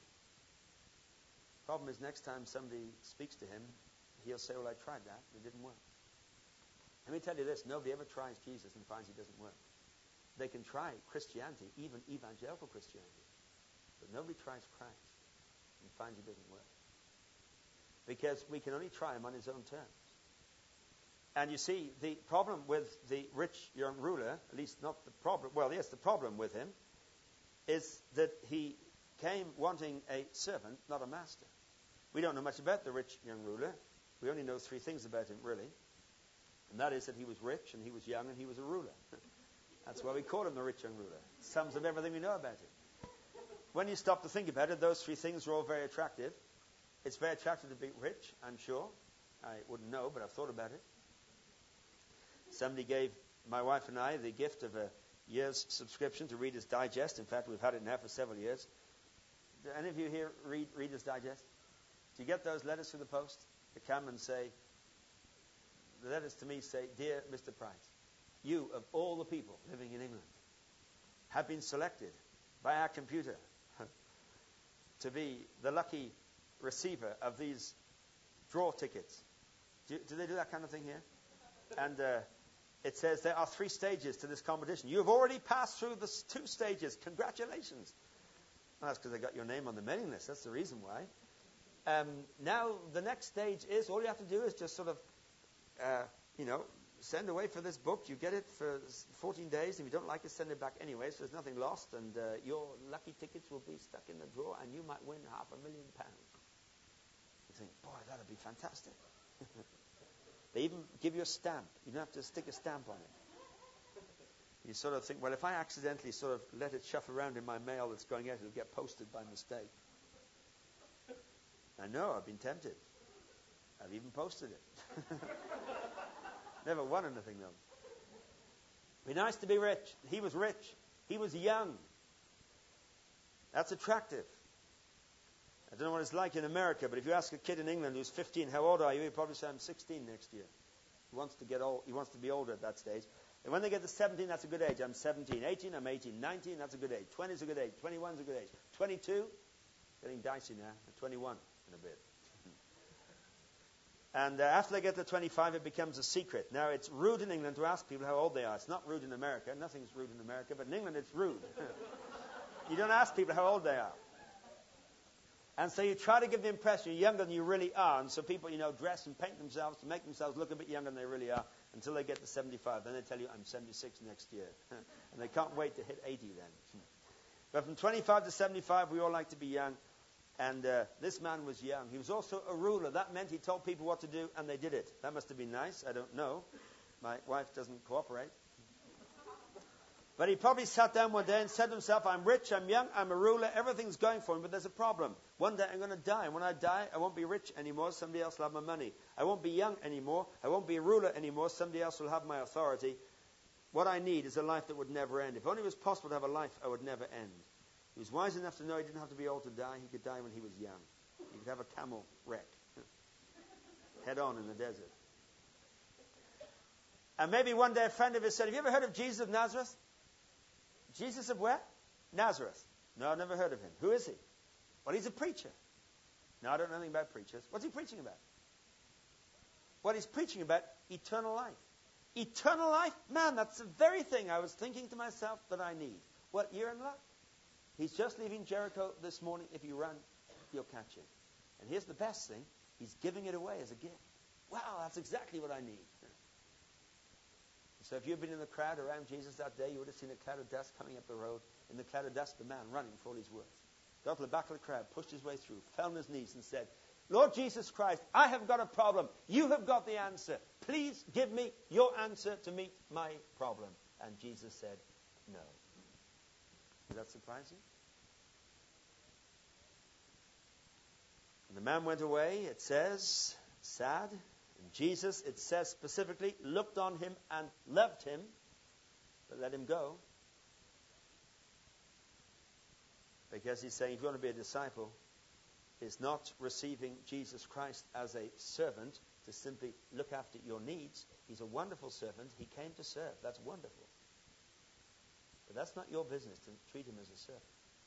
Problem is, next time somebody speaks to him, he'll say, well, I tried that. It didn't work. Let me tell you this. Nobody ever tries Jesus and finds he doesn't work. They can try Christianity, even evangelical Christianity. But nobody tries Christ and finds he doesn't work. Because we can only try him on his own terms. And you see, the problem with the rich young ruler, at least not the problem, well, yes, the problem with him, is that he came wanting a servant, not a master. We don't know much about the rich young ruler. We only know three things about him, really. And that is that he was rich, and he was young, and he was a ruler. That's why we call him the rich young ruler. Sums of everything we know about him. When you stop to think about it, those three things are all very attractive. It's very attractive to be rich, I'm sure. I wouldn't know, but I've thought about it. Somebody gave my wife and I the gift of a year's subscription to Reader's Digest. In fact, we've had it now for several years. Do any of you here read Reader's Digest? Do you get those letters through the post? They come and say, the letters to me say, dear Mister Price, you, of all the people living in England, have been selected by our computer to be the lucky receiver of these draw tickets. Do, do they do that kind of thing here? And uh, it says there are three stages to this competition. You have already passed through the two stages. Congratulations. Well, that's because they got your name on the mailing list. That's the reason why. Um, now, the next stage is, all you have to do is just sort of, uh, you know, send away for this book. You get it for fourteen days. If you don't like it, send it back anyway, so there's nothing lost. And uh, your lucky tickets will be stuck in the drawer, and you might win half a million pounds. You think, boy, that would be fantastic. They even give you a stamp. You don't have to stick a stamp on it. You sort of think, well, if I accidentally sort of let it shuffle around in my mail that's going out, it'll get posted by mistake. I know, I've been tempted. I've even posted it. Never won anything, though. Be nice to be rich. He was rich. He was young. That's attractive. I don't know what it's like in America, but if you ask a kid in England who's fifteen, how old are you? He'll probably say, I'm sixteen next year. He wants to get old. He wants to be older at that stage. And when they get to seventeen, that's a good age. I'm seventeen. eighteen, I'm eighteen. nineteen, that's a good age. twenty is a good age. twenty-one is a good age. twenty-two, getting dicey now. twenty-one in a bit. And uh, after they get to twenty-five, it becomes a secret. Now, it's rude in England to ask people how old they are. It's not rude in America. Nothing's rude in America, but in England, it's rude. You don't ask people how old they are. And so you try to give the impression you're younger than you really are. And so people, you know, dress and paint themselves to make themselves look a bit younger than they really are until they get to seventy-five. Then they tell you, I'm seventy-six next year. And they can't wait to hit eighty then. But from twenty-five to seventy-five, we all like to be young. And uh, this man was young. He was also a ruler. That meant he told people what to do, and they did it. That must have been nice. I don't know. My wife doesn't cooperate. But he probably sat down one day and said to himself, I'm rich, I'm young, I'm a ruler, everything's going for me, but there's a problem. One day I'm going to die, and when I die, I won't be rich anymore, somebody else will have my money. I won't be young anymore, I won't be a ruler anymore, somebody else will have my authority. What I need is a life that would never end. If only it was possible to have a life that would never end. He was wise enough to know he didn't have to be old to die, he could die when he was young. He could have a camel wreck, head on in the desert. And maybe one day a friend of his said, have you ever heard of Jesus of Nazareth? Jesus of where? Nazareth. No, I've never heard of him. Who is he? Well, he's a preacher. No, I don't know anything about preachers. What's he preaching about? What he's preaching about, eternal life. Eternal life? Man, that's the very thing I was thinking to myself that I need. What, you're in luck? He's just leaving Jericho this morning. If you run, you'll catch him. And here's the best thing. He's giving it away as a gift. Wow, that's exactly what I need. So if you'd been in the crowd around Jesus that day, you would have seen a cloud of dust coming up the road. In the cloud of dust, the man running for all he's worth. Got to the back of the crowd, pushed his way through, fell on his knees and said, Lord Jesus Christ, I have got a problem. You have got the answer. Please give me your answer to meet my problem. And Jesus said, no. Does that surprise you? And the man went away, it says, sad. And Jesus, it says specifically, looked on him and loved him, but let him go. Because he's saying, if you want to be a disciple, it's not receiving Jesus Christ as a servant to simply look after your needs. He's a wonderful servant. He came to serve. That's wonderful. But that's not your business to treat him as a servant.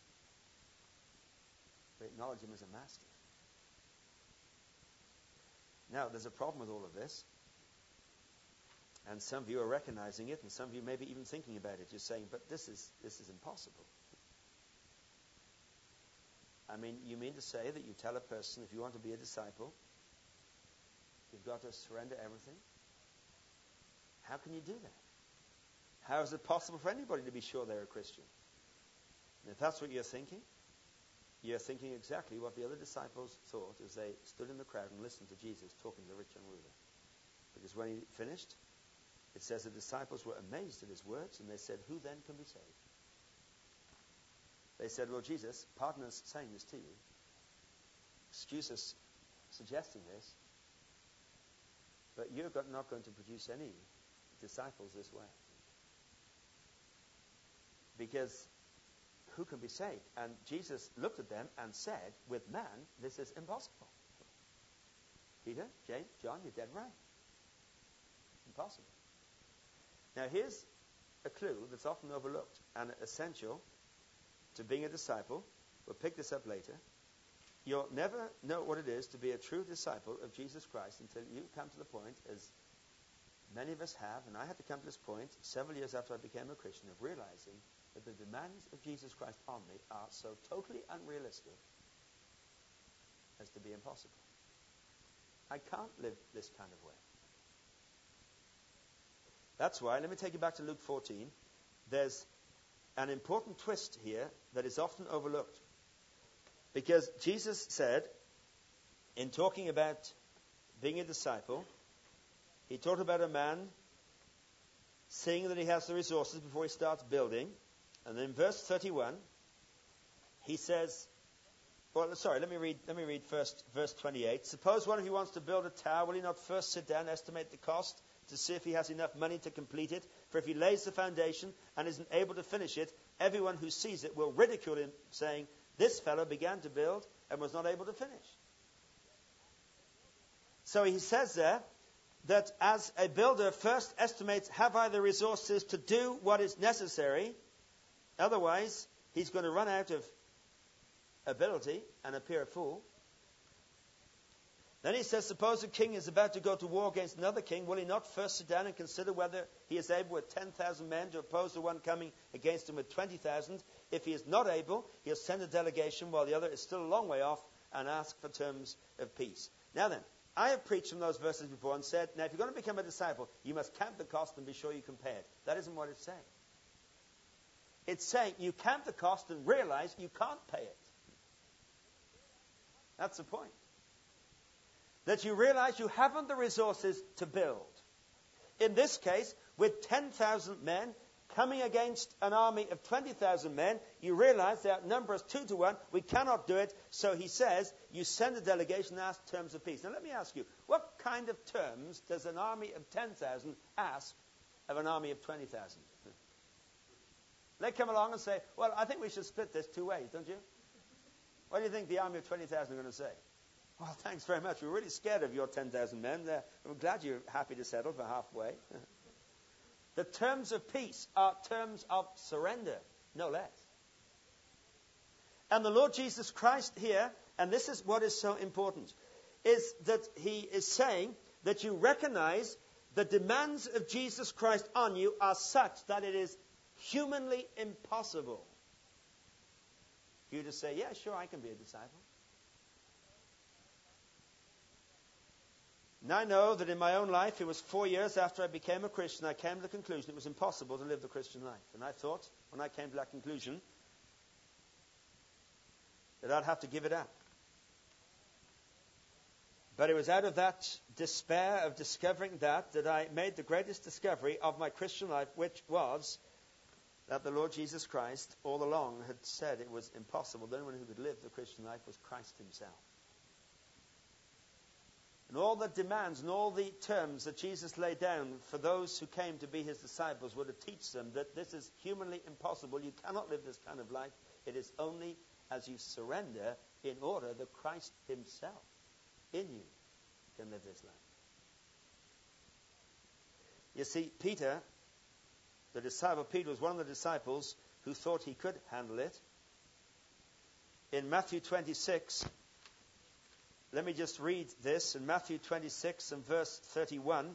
But acknowledge him as a master. Now, there's a problem with all of this. And some of you are recognizing it, and some of you may be even thinking about it. You're saying, but this is this is impossible. I mean, you mean to say that you tell a person, if you want to be a disciple, you've got to surrender everything? How can you do that? How is it possible for anybody to be sure they're a Christian? And if that's what you're thinking, you're thinking exactly what the other disciples thought as they stood in the crowd and listened to Jesus talking to the rich young ruler. Because when he finished, it says the disciples were amazed at his words, and they said, who then can be saved? They said, well, Jesus, pardon us saying this to you. Excuse us suggesting this. But you're not going to produce any disciples this way. Because who can be saved? And Jesus looked at them and said, with man, this is impossible. Peter, James, John, you're dead right. Impossible. Now here's a clue that's often overlooked and essential to being a disciple. We'll pick this up later. You'll never know what it is to be a true disciple of Jesus Christ until you come to the point, as many of us have, and I had to come to this point several years after I became a Christian, of realizing that the demands of Jesus Christ on me are so totally unrealistic as to be impossible. I can't live this kind of way. That's why, let me take you back to Luke fourteen. There's an important twist here that is often overlooked. Because Jesus said, in talking about being a disciple, he talked about a man seeing that he has the resources before he starts building. And then in verse thirty-one, he says, well, sorry, let me read, let me read first verse twenty-eight. Suppose one of you wants to build a tower, will he not first sit down and estimate the cost to see if he has enough money to complete it? For if he lays the foundation and isn't able to finish it, everyone who sees it will ridicule him, saying, this fellow began to build and was not able to finish. So he says there that as a builder first estimates, have I the resources to do what is necessary? Otherwise, he's going to run out of ability and appear a fool. Then he says, suppose a king is about to go to war against another king. Will he not first sit down and consider whether he is able with ten thousand men to oppose the one coming against him with twenty thousand? If he is not able, he'll send a delegation while the other is still a long way off and ask for terms of peace. Now then, I have preached from those verses before and said, now if you're going to become a disciple, you must count the cost and be sure you compare it. That isn't what it's saying. It's saying you count the cost and realize you can't pay it. That's the point. That you realize you haven't the resources to build. In this case, with ten thousand men coming against an army of twenty thousand men, you realize they outnumber us two to one. We cannot do it. So he says, you send a delegation and ask terms of peace. Now let me ask you, what kind of terms does an army of ten thousand ask of an army of twenty thousand? They come along and say, well, I think we should split this two ways, don't you? What do you think the army of twenty thousand are going to say? Well, thanks very much. We're really scared of your ten thousand men. Uh, we're glad you're happy to settle for halfway. The terms of peace are terms of surrender, no less. And the Lord Jesus Christ here, and this is what is so important, is that he is saying that you recognize the demands of Jesus Christ on you are such that it is humanly impossible for you to say, yeah, sure, I can be a disciple. And I know that in my own life, it was four years after I became a Christian, I came to the conclusion it was impossible to live the Christian life. And I thought, when I came to that conclusion, that I'd have to give it up. But it was out of that despair of discovering that, that I made the greatest discovery of my Christian life, which was that the Lord Jesus Christ all along had said it was impossible. The only one who could live the Christian life was Christ himself. all the demands and all the terms that Jesus laid down for those who came to be his disciples were to teach them that this is humanly impossible. You cannot live this kind of life. It is only as you surrender in order that Christ himself in you can live this life. You see, Peter, the disciple Peter, was one of the disciples who thought he could handle it. In Matthew twenty-six, let me just read this. In Matthew twenty-six and verse thirty-one,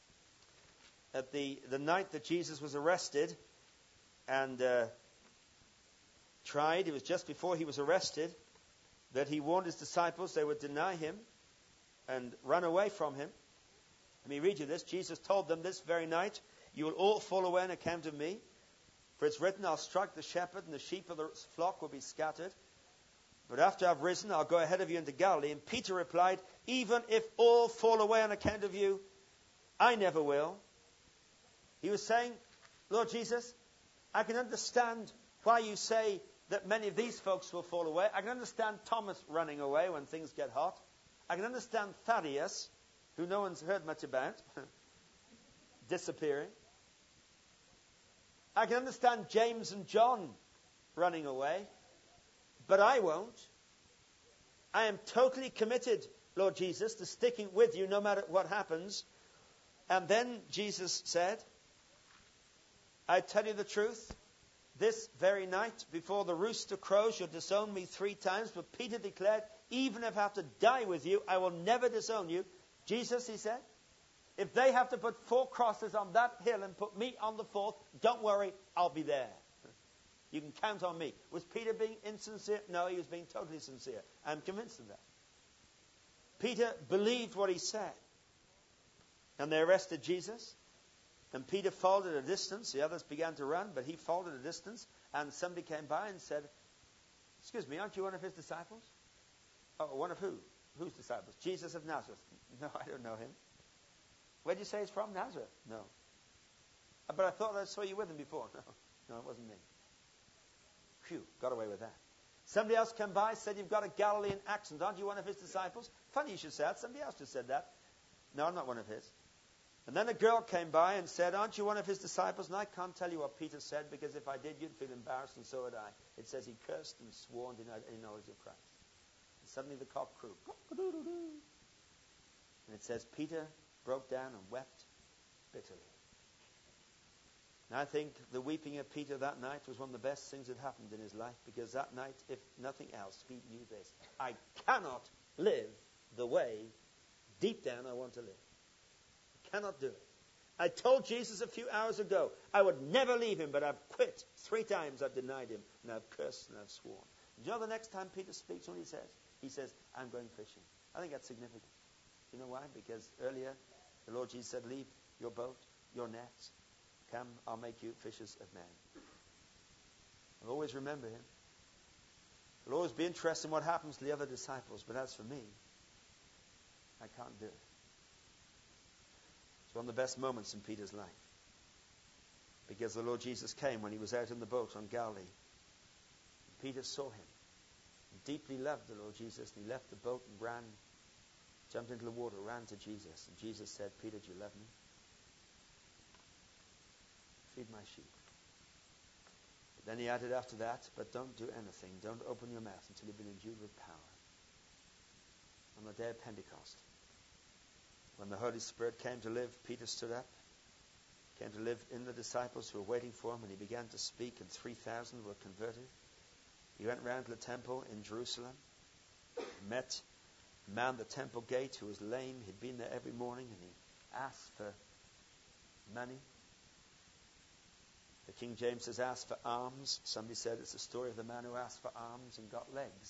at the, the night that Jesus was arrested and uh, tried, it was just before he was arrested, that he warned his disciples they would deny him and run away from him. Let me read you this. Jesus told them this very night, you will all fall away on account of me. For it's written, I'll strike the shepherd and the sheep of the flock will be scattered. But after I've risen, I'll go ahead of you into Galilee. And Peter replied, even if all fall away on account of you, I never will. He was saying, Lord Jesus, I can understand why you say that many of these folks will fall away. I can understand Thomas running away when things get hot. I can understand Thaddeus, who no one's heard much about, disappearing. I can understand James and John running away. But I won't. I am totally committed, Lord Jesus, to sticking with you no matter what happens. And then Jesus said, I tell you the truth, this very night before the rooster crows, you'll disown me three times. But Peter declared, even if I have to die with you, I will never disown you. Jesus, he said, if they have to put four crosses on that hill and put me on the fourth, don't worry, I'll be there. You can count on me. Was Peter being insincere? No, he was being totally sincere. I'm convinced of that. Peter believed what he said. And they arrested Jesus. And Peter followed at a distance. The others began to run, but he followed at a distance. And somebody came by and said, excuse me, aren't you one of his disciples? Oh, one of who? Whose disciples? Jesus of Nazareth. No, I don't know him. Where did you say he's from? Nazareth? No. But I thought I saw you with him before. No, no, it wasn't me. Phew, got away with that. Somebody else came by, said, you've got a Galilean accent. Aren't you one of his disciples? Funny you should say that. Somebody else just said that. No, I'm not one of his. And then a girl came by and said, aren't you one of his disciples? And I can't tell you what Peter said, because if I did, you'd feel embarrassed, and so would I. It says he cursed and swore and denied any knowledge of Christ. And suddenly the cock crew. And it says Peter broke down and wept bitterly. And I think the weeping of Peter that night was one of the best things that happened in his life, because that night, if nothing else, he knew this. I cannot live the way deep down I want to live. I cannot do it. I told Jesus a few hours ago I would never leave him, but I've quit. Three times I've denied him, and I've cursed and I've sworn. Do you know the next time Peter speaks, what he says? He says, I'm going fishing. I think that's significant. You know why? Because earlier the Lord Jesus said, leave your boat, your nets. Come, I'll make you fishers of men. I'll always remember him. I'll always be interested in what happens to the other disciples. But as for me, I can't do it. It's one of the best moments in Peter's life. Because the Lord Jesus came when he was out in the boat on Galilee. Peter saw him. He deeply loved the Lord Jesus. And he left the boat and ran, jumped into the water, ran to Jesus. And Jesus said, Peter, do you love me? Feed my sheep. But then he added after that, but don't do anything. Don't open your mouth until you've been endued with power. On the day of Pentecost, when the Holy Spirit came to live, Peter stood up, came to live in the disciples who were waiting for him, and he began to speak, and three thousand were converted. He went round to the temple in Jerusalem, met a man at the temple gate who was lame. He'd been there every morning, and he asked for money. The King James says, asked for alms. Somebody said it's the story of the man who asked for alms and got legs.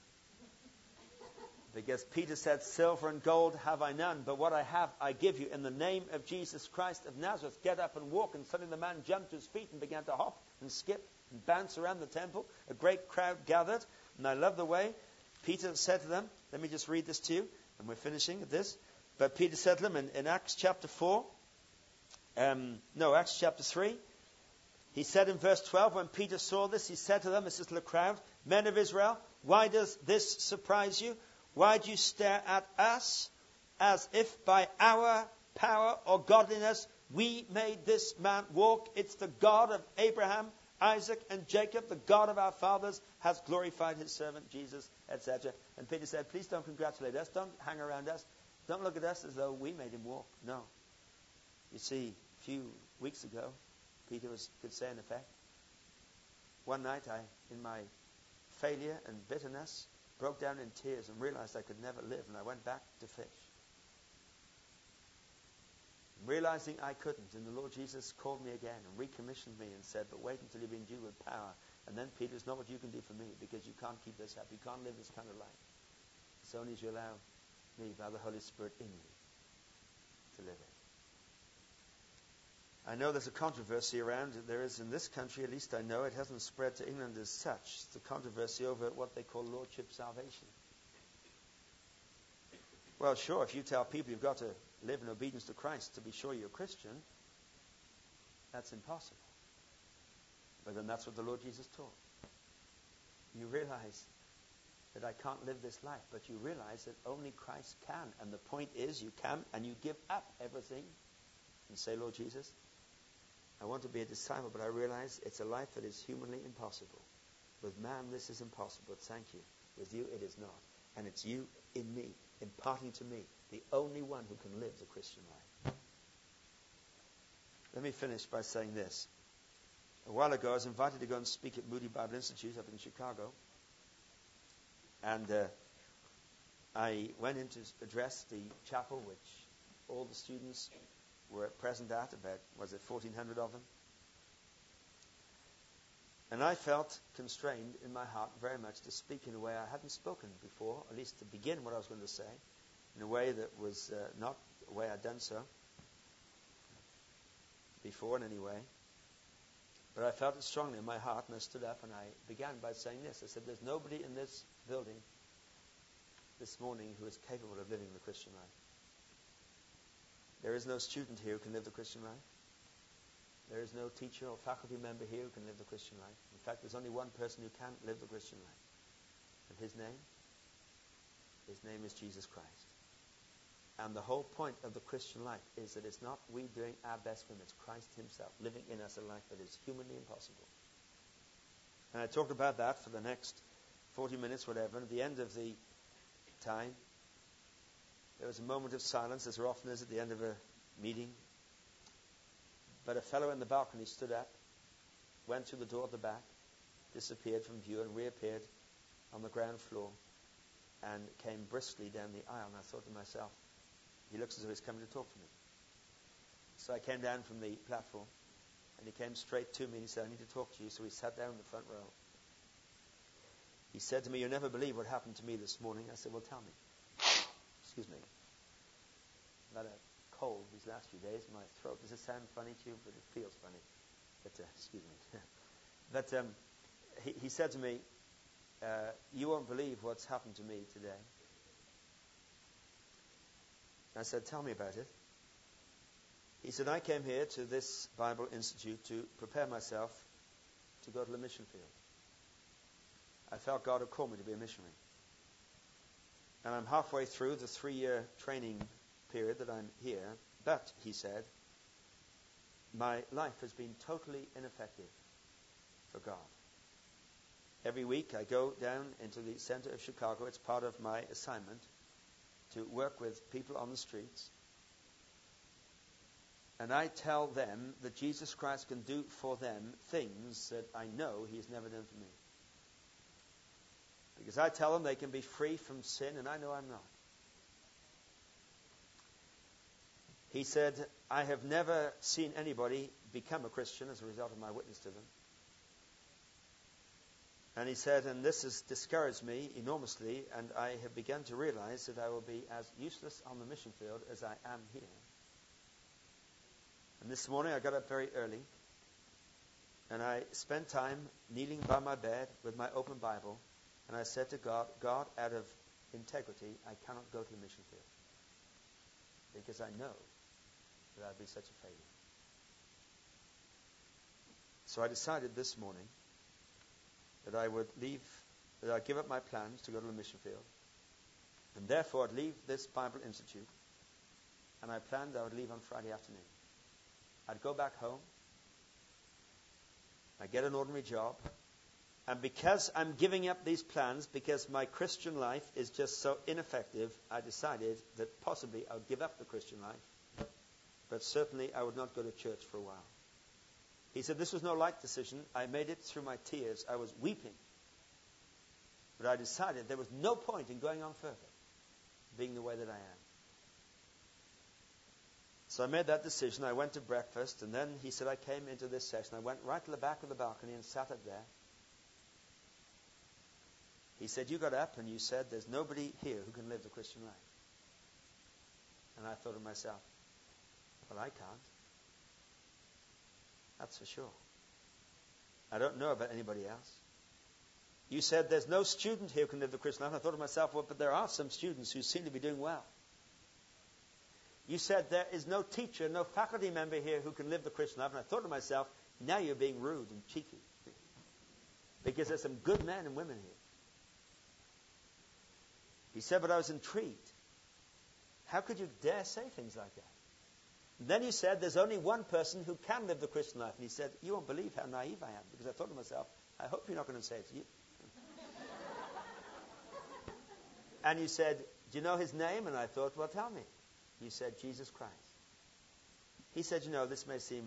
Because Peter said, silver and gold have I none, but what I have I give you. In the name of Jesus Christ of Nazareth, get up and walk. And suddenly the man jumped to his feet and began to hop and skip and bounce around the temple. A great crowd gathered. And I love the way Peter said to them, let me just read this to you, and we're finishing at this. But Peter said to them in, in Acts chapter four, um, no, Acts chapter three, he said in verse twelve, when Peter saw this, he said to them, this is the crowd, men of Israel, why does this surprise you? Why do you stare at us? as if by our power or godliness we made this man walk. It's the God of Abraham, Isaac, and Jacob, the God of our fathers, has glorified his servant Jesus, et cetera. And Peter said, please don't congratulate us. Don't hang around us. Don't look at us as though we made him walk. No. You see, a few weeks ago, Peter was, could say in effect, one night I, in my failure and bitterness, broke down in tears and realized I could never live, and I went back to fish. Realizing I couldn't, and the Lord Jesus called me again and recommissioned me and said, but wait until you've been endued with power. And then, Peter, it's not what you can do for me, because you can't keep this up. You can't live this kind of life. It's only as you allow me, by the Holy Spirit in you, to live it. I know there's a controversy around. There is in this country, at least I know. It hasn't spread to England as such. It's the controversy over what they call lordship salvation. Well, sure, if you tell people you've got to live in obedience to Christ to be sure you're a Christian, that's impossible. But then that's what the Lord Jesus taught. You realize that I can't live this life, but you realize that only Christ can. And the point is, you can, and you give up everything and say, Lord Jesus, I want to be a disciple, but I realize it's a life that is humanly impossible. With man, this is impossible, but thank you. With you, it is not. And it's you in me, imparting to me, the only one who can live the Christian life. Let me finish by saying this. A while ago, I was invited to go and speak at Moody Bible Institute up in Chicago. And uh, I went in to address the chapel, which all the students were present at, about, was it fourteen hundred of them? And I felt constrained in my heart very much to speak in a way I hadn't spoken before, at least to begin what I was going to say, in a way that was uh, not the way I'd done so before in any way. But I felt it strongly in my heart, and I stood up and I began by saying this. I said, there's nobody in this building this morning who is capable of living the Christian life. There is no student here who can live the Christian life. There is no teacher or faculty member here who can live the Christian life. In fact, there's only one person who can live the Christian life. And his name? His name is Jesus Christ. And the whole point of the Christian life is that it's not we doing our best for him, it's Christ himself living in us a life that is humanly impossible. And I talked about that for the next forty minutes, whatever, and at the end of the time, there was a moment of silence, as there often is at the end of a meeting. But a fellow in the balcony stood up, went through the door at the back, disappeared from view, and reappeared on the ground floor, and came briskly down the aisle. And I thought to myself, he looks as though he's coming to talk to me. So I came down from the platform, and he came straight to me, and he said, I need to talk to you. So he sat down in the front row. He said to me, you'll never believe what happened to me this morning. I said, well, tell me. Excuse me. I've had a cold these last few days in my throat. Does it sound funny to you? But it feels funny. But, uh, excuse me. but um, he, he said to me, uh, you won't believe what's happened to me today. I said, tell me about it. He said, I came here to this Bible Institute to prepare myself to go to the mission field. I felt God had called me to be a missionary. And I'm halfway through the three-year training period that I'm here. But, he said, my life has been totally ineffective for God. Every week I go down into the center of Chicago. It's part of my assignment to work with people on the streets. And I tell them that Jesus Christ can do for them things that I know he's never done for me. Because I tell them they can be free from sin, and I know I'm not. He said, I have never seen anybody become a Christian as a result of my witness to them. And he said, and this has discouraged me enormously, and I have begun to realize that I will be as useless on the mission field as I am here. And this morning I got up very early, and I spent time kneeling by my bed with my open Bible, and I said to God, God, out of integrity, I cannot go to the mission field. Because I know that I'd be such a failure. So I decided this morning that I would leave, that I'd give up my plans to go to the mission field. And therefore I'd leave this Bible Institute and I planned I would leave on Friday afternoon. I'd go back home. I'd get an ordinary job. And because I'm giving up these plans, because my Christian life is just so ineffective, I decided that possibly I would give up the Christian life. But certainly I would not go to church for a while. He said, this was no light decision. I made it through my tears. I was weeping. But I decided there was no point in going on further, being the way that I am. So I made that decision. I went to breakfast, and then he said I came into this session. I went right to the back of the balcony and sat up there. He said, you got up and you said there's nobody here who can live the Christian life. And I thought to myself, well, I can't. That's for sure. I don't know about anybody else. You said there's no student here who can live the Christian life. And I thought to myself, well, but there are some students who seem to be doing well. You said there is no teacher, no faculty member here who can live the Christian life. And I thought to myself, now you're being rude and cheeky. Because there's some good men and women here. He said, but I was intrigued. How could you dare say things like that? And then you said, there's only one person who can live the Christian life. And he said, you won't believe how naive I am. Because I thought to myself, I hope you're not going to say it to you. And you said, do you know his name? And I thought, well, tell me. You said, Jesus Christ. He said, you know, this may seem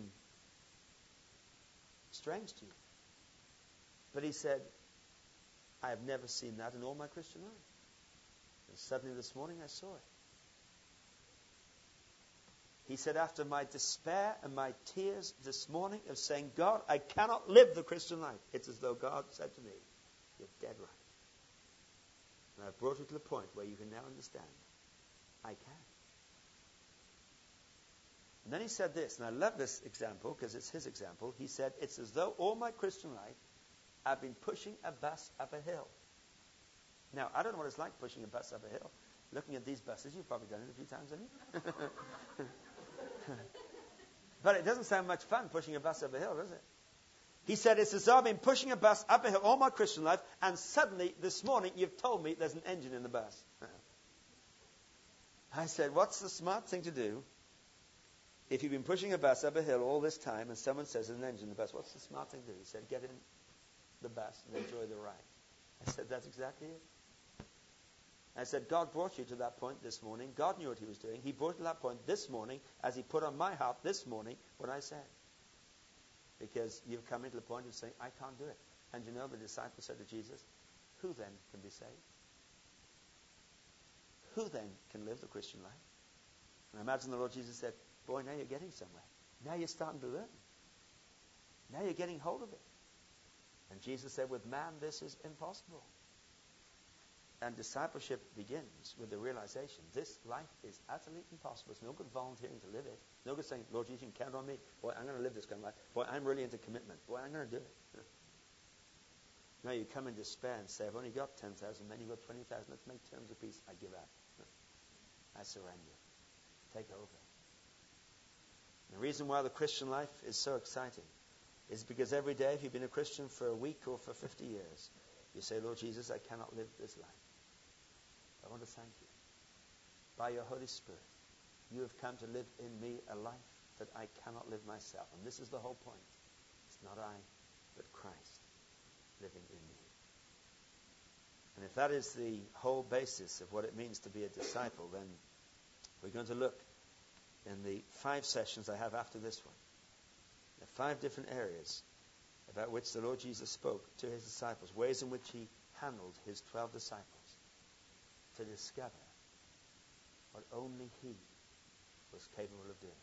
strange to you. But he said, I have never seen that in all my Christian life. And suddenly this morning I saw it. He said, after my despair and my tears this morning of saying, God, I cannot live the Christian life, it's as though God said to me, you're dead right. And I've brought you to the point where you can now understand, I can. And then he said this, and I love this example because it's his example. He said, it's as though all my Christian life I've been pushing a bus up a hill. Now, I don't know what it's like pushing a bus up a hill. Looking at these buses, you've probably done it a few times, haven't you? But it doesn't sound much fun pushing a bus up a hill, does it? He said, it's as though I've been pushing a bus up a hill all my Christian life, and suddenly, this morning, you've told me there's an engine in the bus. I said, what's the smart thing to do if you've been pushing a bus up a hill all this time, and someone says there's an engine in the bus? What's the smart thing to do? He said, get in the bus and enjoy the ride. I said, that's exactly it. I said, God brought you to that point this morning. God knew what he was doing. He brought you to that point this morning as he put on my heart this morning what I said. Because you've come into the point of saying, I can't do it. And you know, the disciples said to Jesus, who then can be saved? Who then can live the Christian life? And I imagine the Lord Jesus said, boy, now you're getting somewhere. Now you're starting to learn. Now you're getting hold of it. And Jesus said, with man, this is impossible. And discipleship begins with the realization this life is utterly impossible. It's no good volunteering to live it. It's no good saying, Lord Jesus, you can count on me. Boy, I'm going to live this kind of life. Boy, I'm really into commitment. Boy, I'm going to do it. No, you come in despair and say, I've only got ten thousand men, you've got twenty thousand. Let's make terms of peace. I give up. I surrender. Take over. And the reason why the Christian life is so exciting is because every day, if you've been a Christian for a week or for fifty years, you say, Lord Jesus, I cannot live this life. I want to thank you. By your Holy Spirit, you have come to live in me a life that I cannot live myself. And this is the whole point. It's not I, but Christ living in me. And if that is the whole basis of what it means to be a disciple, then we're going to look in the five sessions I have after this one. There are five different areas about which the Lord Jesus spoke to his disciples, ways in which he handled his twelve disciples to discover what only he was capable of doing.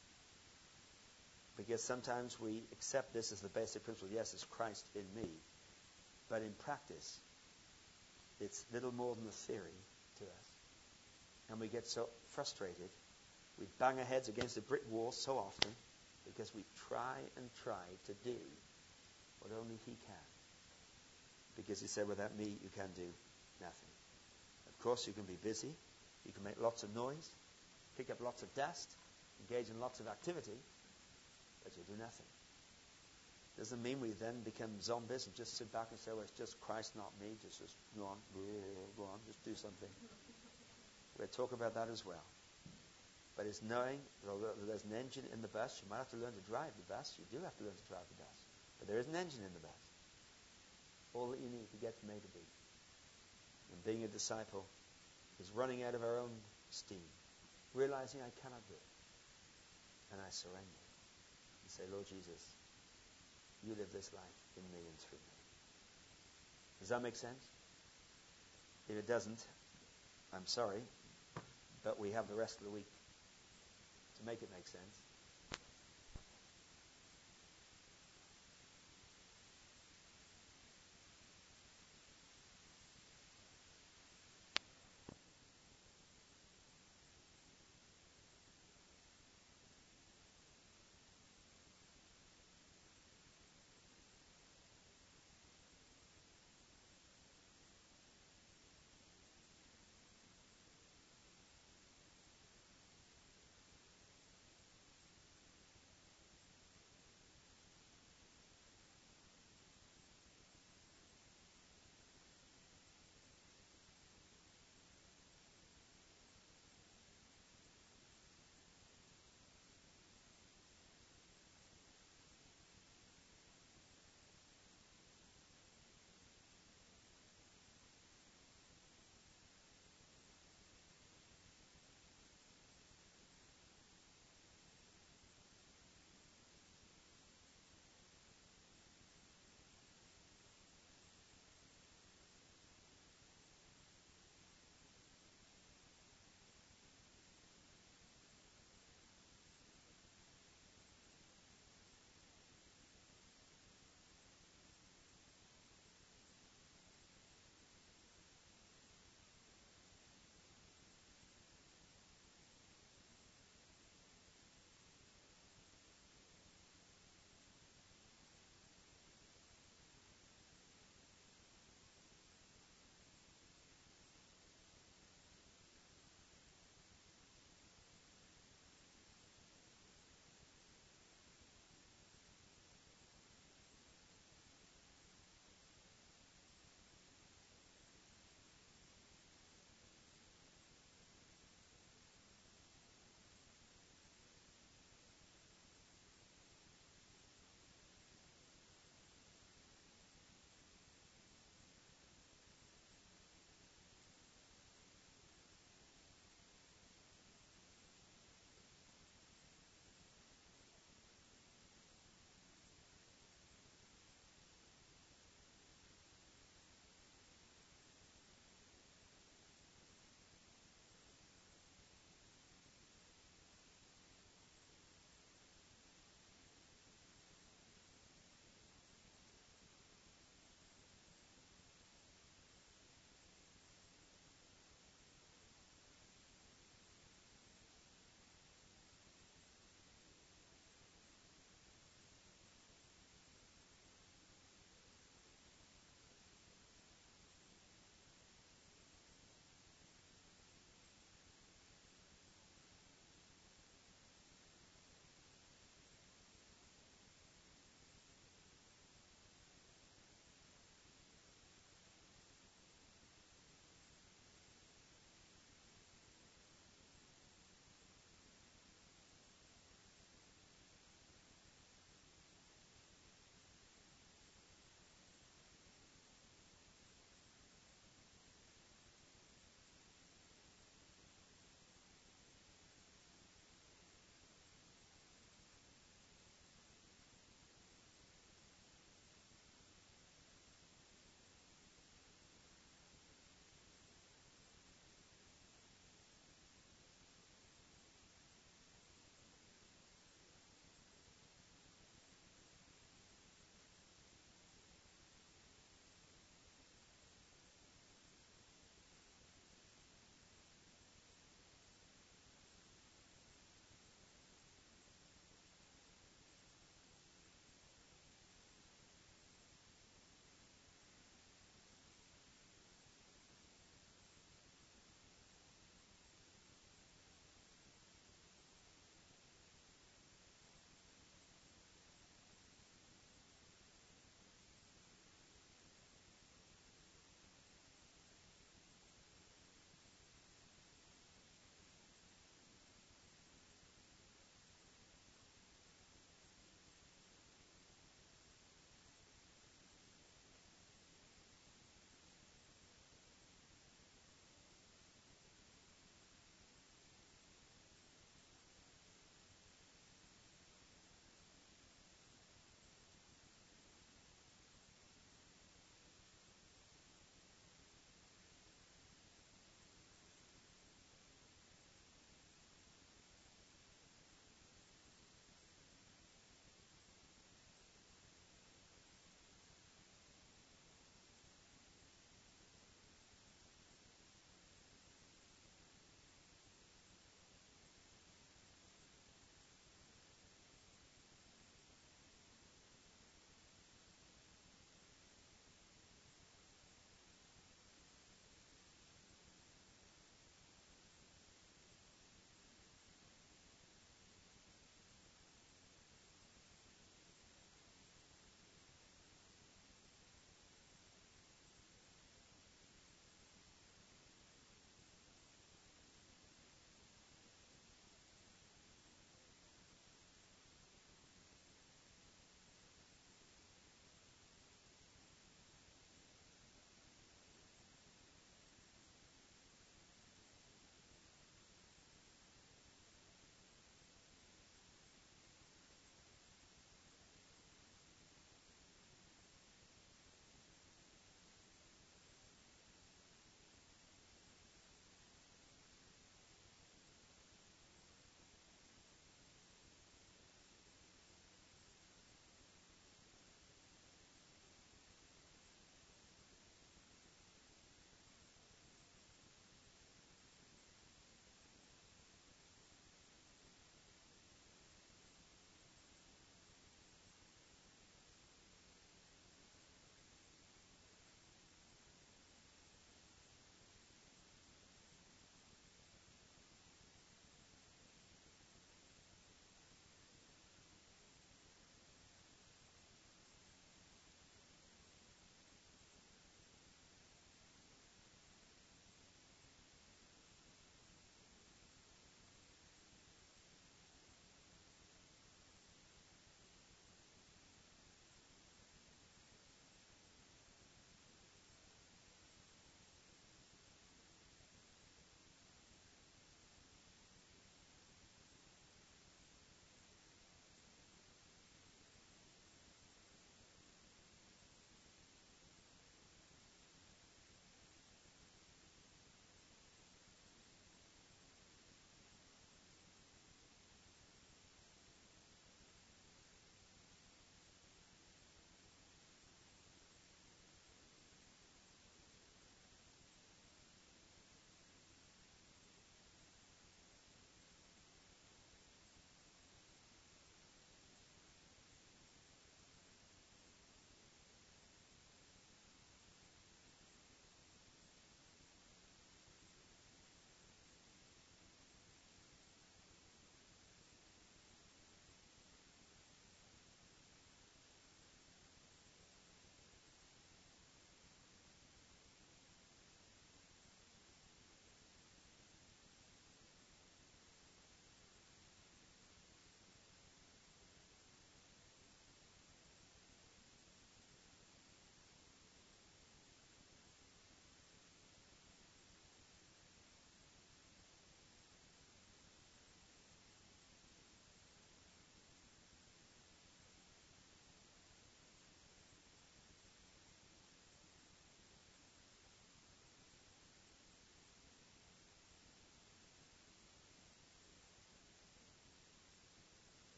Because sometimes we accept this as the basic principle. Yes, it's Christ in me. But in practice, it's little more than a theory to us. And we get so frustrated. We bang our heads against a brick wall so often because we try and try to do what only he can. Because he said, without me, you can do nothing. Of course, you can be busy. You can make lots of noise, pick up lots of dust, engage in lots of activity, but you do nothing. Doesn't mean we then become zombies and just sit back and say, well, it's just Christ, not me. Just, just go on, go on, just do something. We'll talk about that as well. But it's knowing that although there's an engine in the bus, you might have to learn to drive the bus. You do have to learn to drive the bus. But there is an engine in the bus. All that you need to get from A to B. And being a disciple is running out of our own steam, realizing I cannot do it. And I surrender and say, Lord Jesus, you live this life in me and through me. Does that make sense? If it doesn't, I'm sorry, but we have the rest of the week to make it make sense.